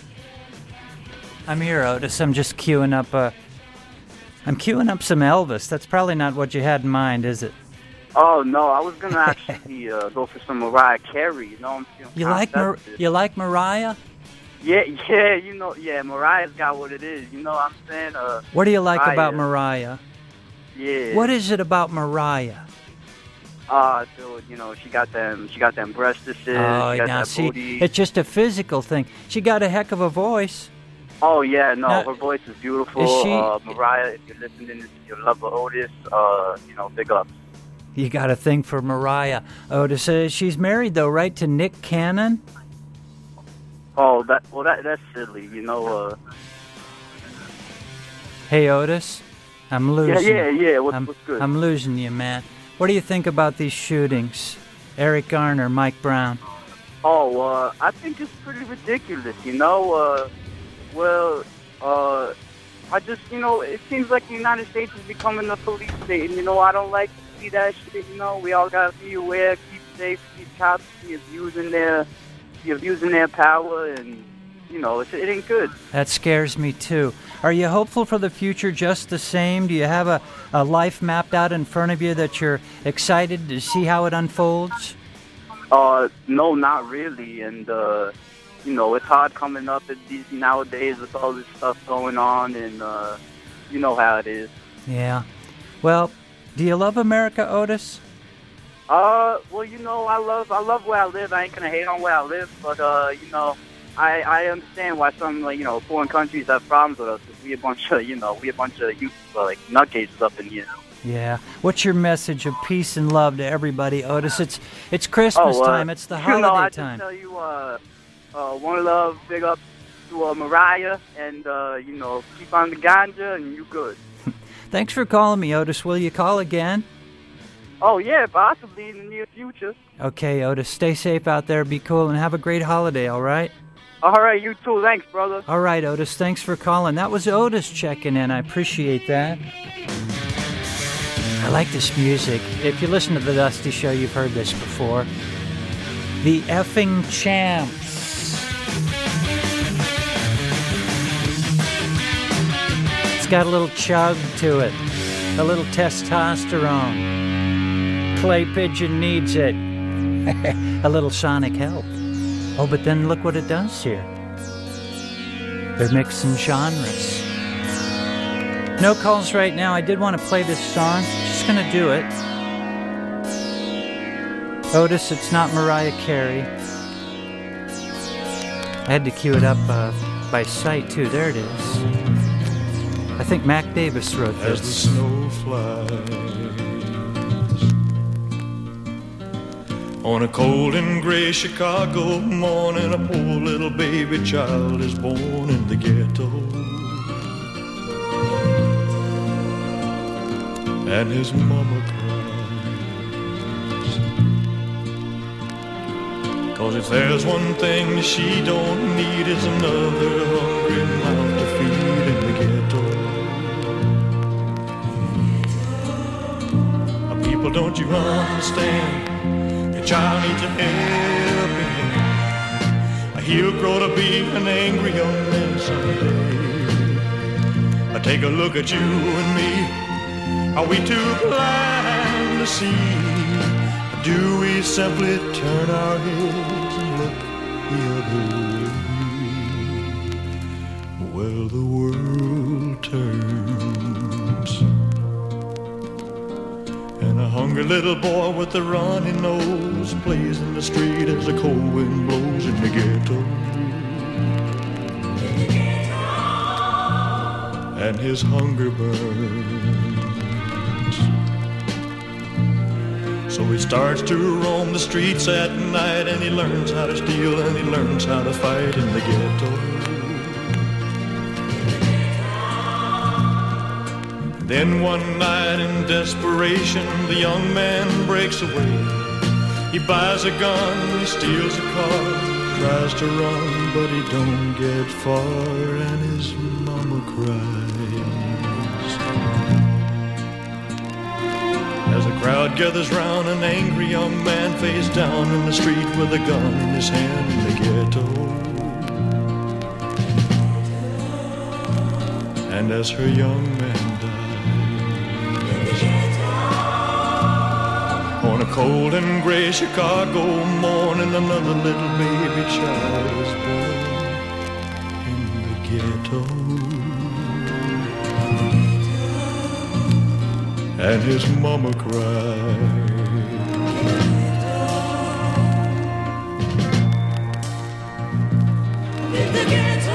I'm here, Otis. I'm just queuing up, uh, I'm queuing up some Elvis. That's probably not what you had in mind, is it? Oh, no, I was going to actually uh, go for some Mariah Carey, you know? I'm feeling You like Mar- You like Mariah? Yeah, yeah, you know, yeah, Mariah's got what it is, you know what I'm saying? Uh, what do you like Mariah. about Mariah? Yeah. What is it about Mariah? Uh, so, you know, she got them, she got them breastises, Oh, she got now that see, booty. it's just a physical thing. She got a heck of a voice. Oh, yeah, no, Now, her voice is beautiful. is she- uh, Mariah, if you're listening, if you love Otis, uh, you know, big ups. You got a thing for Mariah. Otis, uh, she's married, though, right, to Nick Cannon? Oh, that, well, that that's silly, you know, uh... Hey, Otis, I'm losing. Yeah, yeah, yeah, what's, I'm, what's good? I'm losing you, man. What do you think about these shootings? Eric Garner, Mike Brown. Oh, uh, I think it's pretty ridiculous, you know, uh, well, uh, I just, you know, it seems like the United States is becoming a police state, and, you know, I don't like to see that shit, you know, we all gotta be aware, keep safe, these cops be abusing their, be abusing their power, and, you know, it, it ain't good. That scares me, too. Are you hopeful for the future just the same? Do you have a, a life mapped out in front of you that you're excited to see how it unfolds? Uh, no, not really, and, uh, you know, it's hard coming up at these nowadays with all this stuff going on, and, uh, you know how it is. Yeah. Well, do you love America, Otis? Uh, well, you know, I love, I love where I live. I ain't gonna hate on where I live, but, uh, you know, I, I understand why some, like, you know, foreign countries have problems with us. We a bunch of, you know, we a bunch of youth, uh, like, nutcases up in here. Yeah. What's your message of peace and love to everybody, Otis? It's it's Christmas oh, uh, time. It's the holiday you know, I time. just tell you, uh, uh, one love, big up to uh, Mariah, and, uh, you know, keep on the ganja, and you good. Thanks for calling me, Otis. Will you call again? Oh, yeah, possibly in the near future. Okay, Otis. Stay safe out there. Be cool, and have a great holiday, all right? All right, you too. Thanks, brother. All right, Otis. Thanks for calling. That was Otis checking in. I appreciate that. I like this music. If you listen to The Dusty Show, you've heard this before. The Effing Champs. It's got a little chug to it. A little testosterone. Clay Pigeon needs it. A little sonic help. Oh, but then look what it does here. They're mixing genres. No calls right now. I did want to play this song. Just gonna do it. Otis, it's not Mariah Carey. I had to cue it up uh, by sight, too. There it is. I think Mac Davis wrote this. As the snow flies On a cold and gray Chicago morning, a poor little baby child is born in the ghetto. And his mama cries, 'cause if there's one thing she don't need is another hungry mouth to feed in the ghetto. People, don't you understand? Your child needs a helping hand. He'll grow to be an angry young man someday. Take a look at you and me. Are we too blind to see? Do we simply turn our heads and look the other way? Well, the world turns, and a hungry little boy with a runny nose plays in the street as the cold wind blows in the ghetto. And his hunger burns. So he starts to roam the streets at night, and he learns how to steal, and he learns how to fight in the ghetto. Then one night in desperation, the young man breaks away. He buys a gun, he steals a car, tries to run, but he don't get far, and his mama cries. As the crowd gathers round, an angry young man face down in the street with a gun in his hand in the ghetto. And as her young man dies, on a cold and gray Chicago morning, another little baby child is born in the ghetto. And his mama cried. In the ghetto.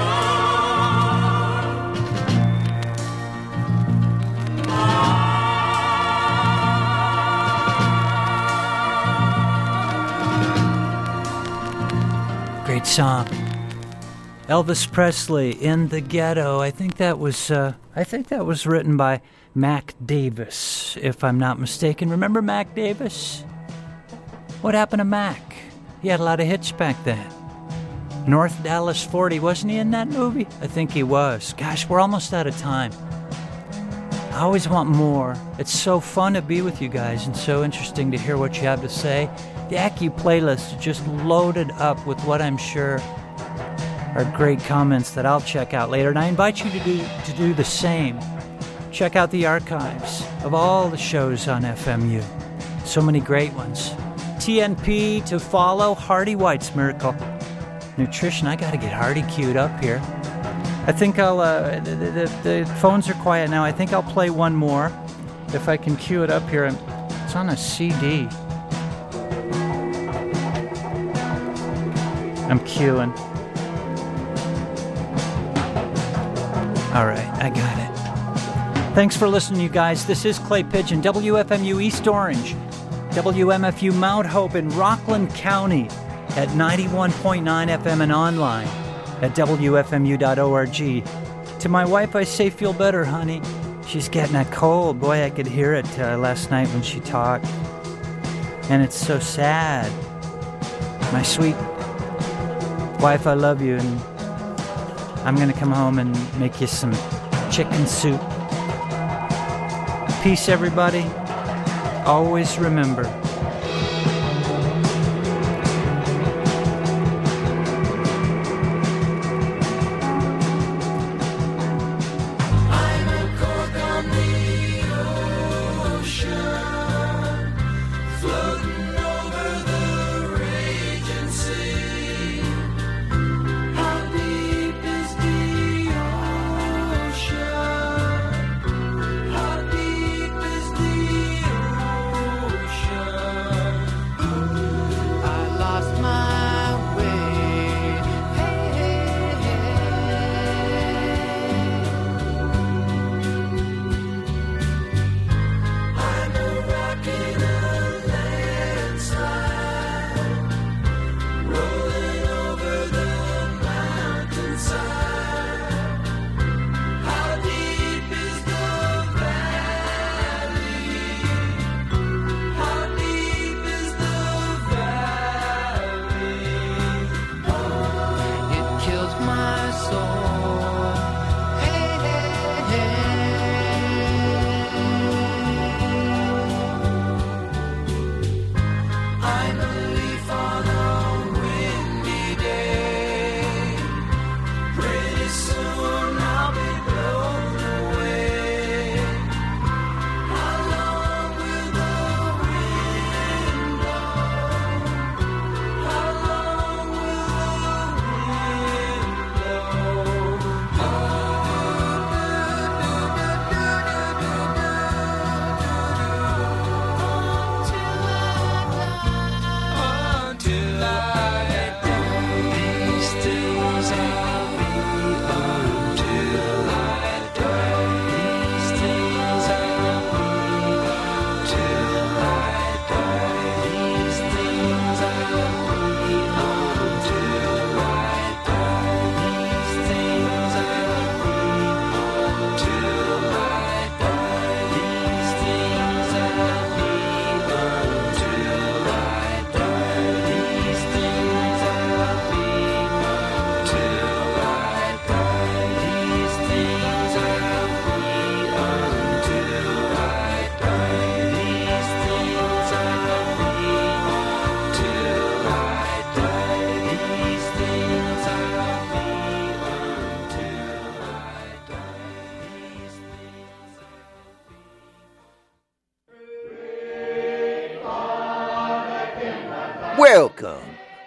Great song. Elvis Presley, In the Ghetto. I think that was uh, I think that was written by Mac Davis, if I'm not mistaken. Remember Mac Davis? What happened to Mac? He had a lot of hits back then. North Dallas forty, wasn't he in that movie? I think he was. Gosh, we're almost out of time. I always want more. It's so fun to be with you guys and so interesting to hear what you have to say. The Acu playlist is just loaded up with what I'm sure are great comments that I'll check out later. And I invite you to do, to do the same. Check out the archives of all the shows on F M U. So many great ones. T N P to follow, Hardy White's Miracle Nutrition. I got to get Hardy queued up here. I think I'll, uh, the, the, the phones are quiet now. I think I'll play one more. If I can cue it up here. It's on a C D. I'm queuing. All right, I got it. Thanks for listening, you guys. This is Clay Pigeon, W F M U East Orange, W M F U Mount Hope in Rockland County at ninety-one point nine F M and online at W F M U dot org. To my wife, I say, feel better, honey. She's getting a cold. Boy, I could hear it uh, last night when she talked. And it's so sad. My sweet wife, I love you, and I'm going to come home and make you some chicken soup. Peace, everybody. Always remember, Ocean. things are me until I die. These things are me until I die. These things are me until I die. These things are me until I die. These things are me until I die. These things are me until I die. These things are me until I die. These things are me until I die. These things are me until I die. These things Welcome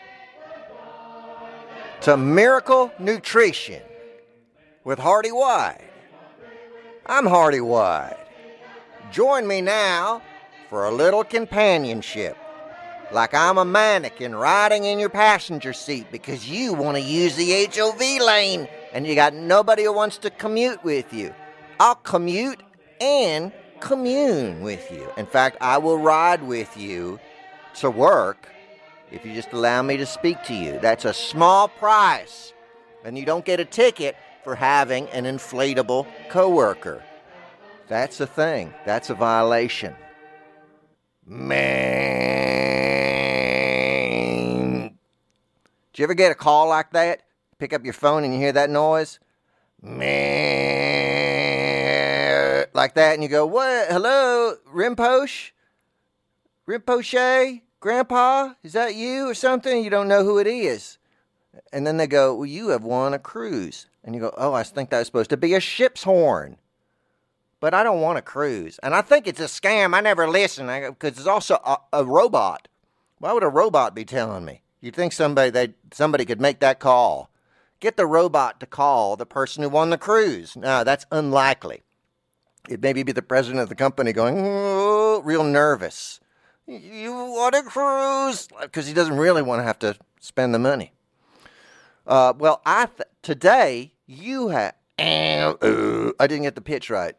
to Miracle Nutrition with Hardy White. I'm Hardy White. Join me now for a little companionship, like I'm a mannequin riding in your passenger seat because you want to use the H O V lane and you got nobody who wants to commute with you. I'll commute and commune with you. In fact, I will ride with you to work if you just allow me to speak to you. That's a small price, and you don't get a ticket for having an inflatable coworker. That's a thing. That's a violation. Man. Did you ever get a call like that? Pick up your phone and you hear that noise? Man. Like that, and you go, what? Hello, Rinpoche? Rinpoche? Grandpa, is that you or something? You don't know who it is. And then they go, well, you have won a cruise. And you go, oh, I think that was supposed to be a ship's horn. But I don't want a cruise. And I think it's a scam. I never listen because it's also a, a robot. Why would a robot be telling me? You'd think somebody they somebody could make that call. Get the robot to call the person who won the cruise. No, that's unlikely. It maybe be the president of the company going, oh, real nervous. You want a cruise? Because he doesn't really want to have to spend the money. Uh, well, I th- today, you have... Uh, I didn't get the pitch right.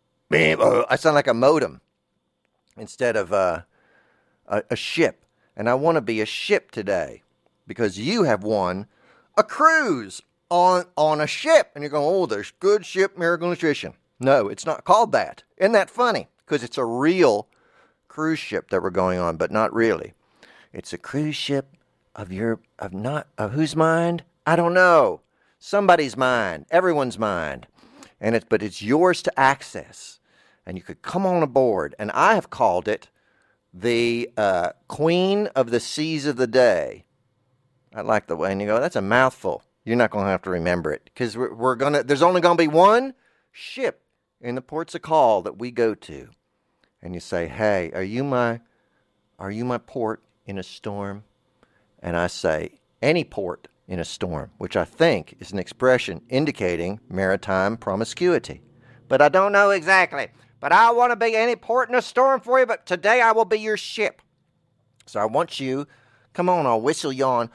I sound like a modem instead of uh, a, a ship. And I want to be a ship today because you have won a cruise on, on a ship. And you're going, oh, there's Good Ship Miracle Nutrition. No, it's not called that. Isn't that funny? Because it's a real cruise ship that we're going on, but not really. It's a cruise ship of your, of not, of whose mind? I don't know. Somebody's mind, everyone's mind. And it's, but it's yours to access. And you could come on aboard. And I have called it the uh, Queen of the Seas of the Day. I like the way, and you go, that's a mouthful. You're not going to have to remember it. Because we're, we're going to, there's only going to be one ship in the ports of call that we go to. And you say, hey, are you my are you my port in a storm? And I say, any port in a storm, which I think is an expression indicating maritime promiscuity. But I don't know exactly. But I want to be any port in a storm for you, but today I will be your ship. So I want you, come on, I'll whistle you on.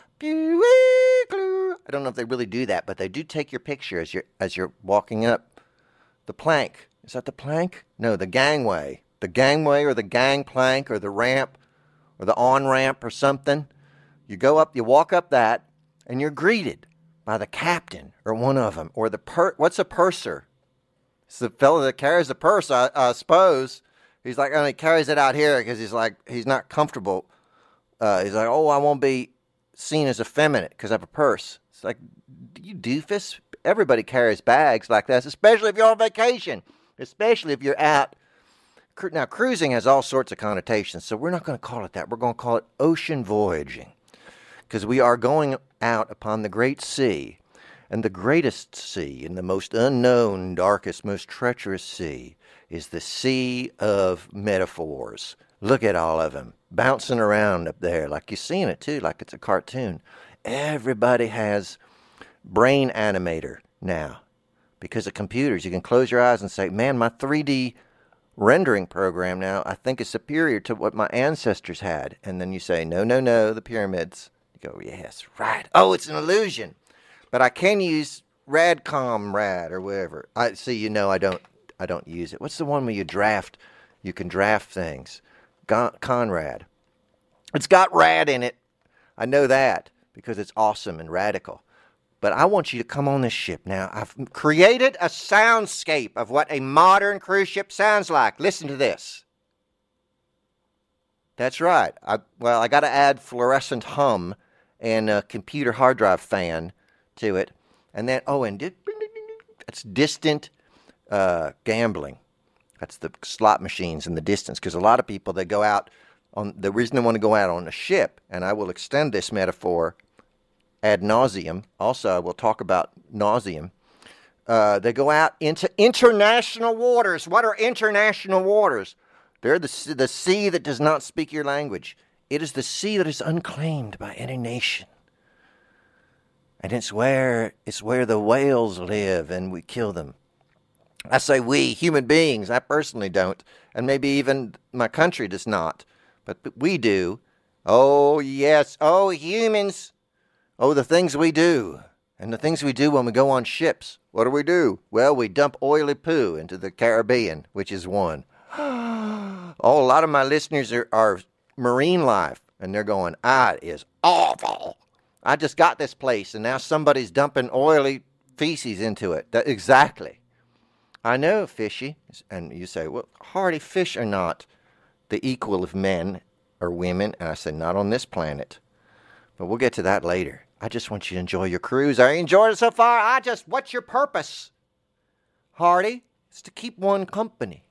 I don't know if they really do that, but they do take your picture as you're, as you're walking up the plank. Is that the plank? No, the gangway. The gangway or the gangplank or the ramp or the on-ramp or something. You go up, you walk up that, and you're greeted by the captain or one of them. Or the per, what's a purser? It's the fellow that carries the purse, I, I suppose. He's like, oh, he carries it out here because he's like, he's not comfortable. Uh, he's like, oh, I won't be seen as effeminate because I have a purse. It's like, you doofus. Everybody carries bags like that, especially if you're on vacation, especially if you're out. Now, cruising has all sorts of connotations, so we're not going to call it that. We're going to call it ocean voyaging because we are going out upon the great sea, and the greatest sea and the most unknown, darkest, most treacherous sea is the sea of metaphors. Look at all of them bouncing around up there like you're seeing it, too, like it's a cartoon. Everybody has brain animator now because of computers. You can close your eyes and say, man, my three D rendering program now I think is superior to what my ancestors had. And then you say, no, no, no, the pyramids. You go, yes, right. Oh, it's an illusion. but I can use Radcomrad or whatever. I see. You know, I don't. I don't use it. What's the one where you draft? You can draft things. Gon- Conrad. It's got rad in it. I know that because it's awesome and radical. But I want you to come on this ship now. I've created a soundscape of what a modern cruise ship sounds like. Listen to this. That's right. I, well, I got to add fluorescent hum and a computer hard drive fan to it. And then, oh, and di- it's distant uh, gambling. That's the slot machines in the distance. Because a lot of people, they go out on, the reason they want to go out on a ship, and I will extend this metaphor ad nauseum. Also, I will talk about nauseum. Uh, they go out into international waters. What are international waters? They're the, the sea that does not speak your language. It is the sea that is unclaimed by any nation. And it's where, it's where the whales live, and we kill them. I say we, human beings. I personally don't. And maybe even my country does not. But, but we do. Oh, yes. Oh, humans. Oh, the things we do, and the things we do when we go on ships. What do we do? Well, we dump oily poo into the Caribbean, which is one. Oh, a lot of my listeners are, are marine life, and they're going, ah, it is awful. I just got this place, and now somebody's dumping oily feces into it. That, exactly. I know, fishy. And you say, well, Hardy, fish are not the equal of men or women. And I say, not on this planet. But we'll get to that later. I just want you to enjoy your cruise. Are you enjoying it so far? I just, what's your purpose, Hardy? It's to keep one company.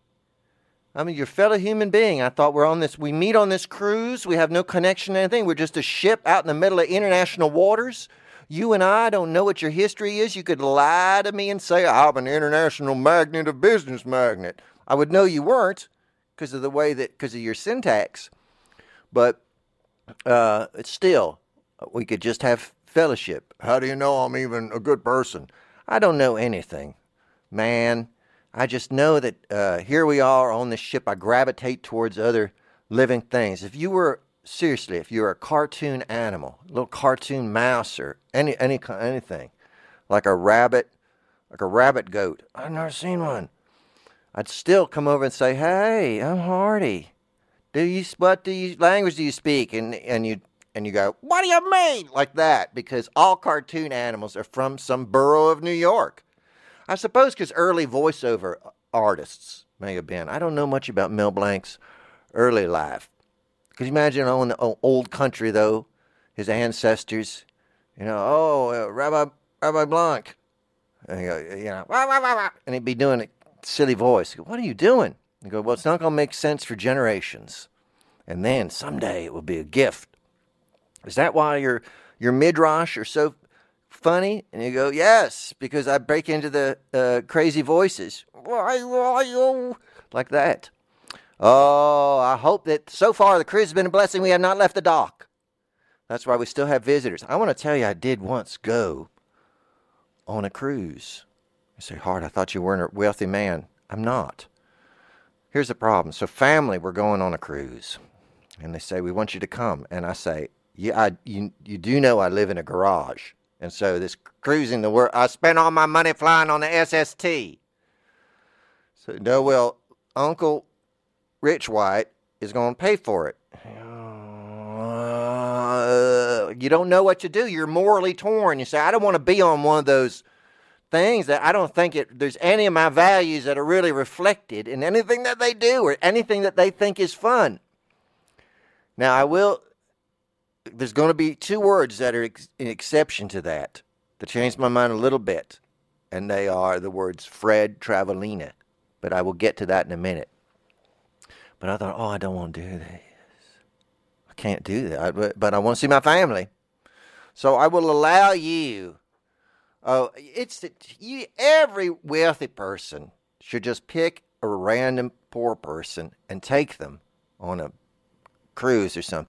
I mean, your fellow human being. I thought we're on this, we meet on this cruise. We have no connection to anything. We're just a ship out in the middle of international waters. You and I don't know what your history is. You could lie to me and say, I'm an international magnet, a business magnet. I would know you weren't because of the way that, because of your syntax. But uh, it's still, we could just have fellowship. How do you know I'm even a good person? I don't know anything, man. I just know that uh, here we are on this ship. I gravitate towards other living things. If you were, seriously, if you were a cartoon animal, a little cartoon mouse or any any anything, like a rabbit, like a rabbit goat, I've never seen one. I'd still come over and say, hey, I'm Hardy. Do you, what do you, language do you speak? And and you and you go, what do you mean? Like that, because all cartoon animals are from some borough of New York. I suppose because early voiceover artists may have been. I don't know much about Mel Blanc's early life. Could you imagine on the old country, though, his ancestors, you know, oh, uh, Rabbi Rabbi Blanc, and, you go, you know, wah, wah, wah, wah, and he'd be doing a silly voice. Go, what are you doing? You go, well, it's not going to make sense for generations. And then someday it will be a gift. Is that why your your midrash are so funny? And you go, yes, because I break into the uh, crazy voices. Like that. Oh, I hope that so far the cruise has been a blessing. We have not left the dock. That's why we still have visitors. I want to tell you, I did once go on a cruise. I say, Hart, I thought you weren't a wealthy man. I'm not. Here's the problem. So family, we're going on a cruise. And they say, we want you to come. And I say, yeah, I, you, you do know I live in a garage. And so this cruising the world, I spent all my money flying on the S S T. So, no, well, Uncle Rich White is going to pay for it. Uh, you don't know what to do. You're morally torn. You say, I don't want to be on one of those things that I don't think it, there's any of my values that are really reflected in anything that they do or anything that they think is fun. Now, I will, there's going to be two words that are ex- an exception to that, that changed my mind a little bit, and they are the words Fred Travalina, but I will get to that in a minute. But I thought, oh, I don't want to do this. I can't do that, but, but I want to see my family. So I will allow you, oh, it's you, every wealthy person should just pick a random poor person and take them on a cruise or something.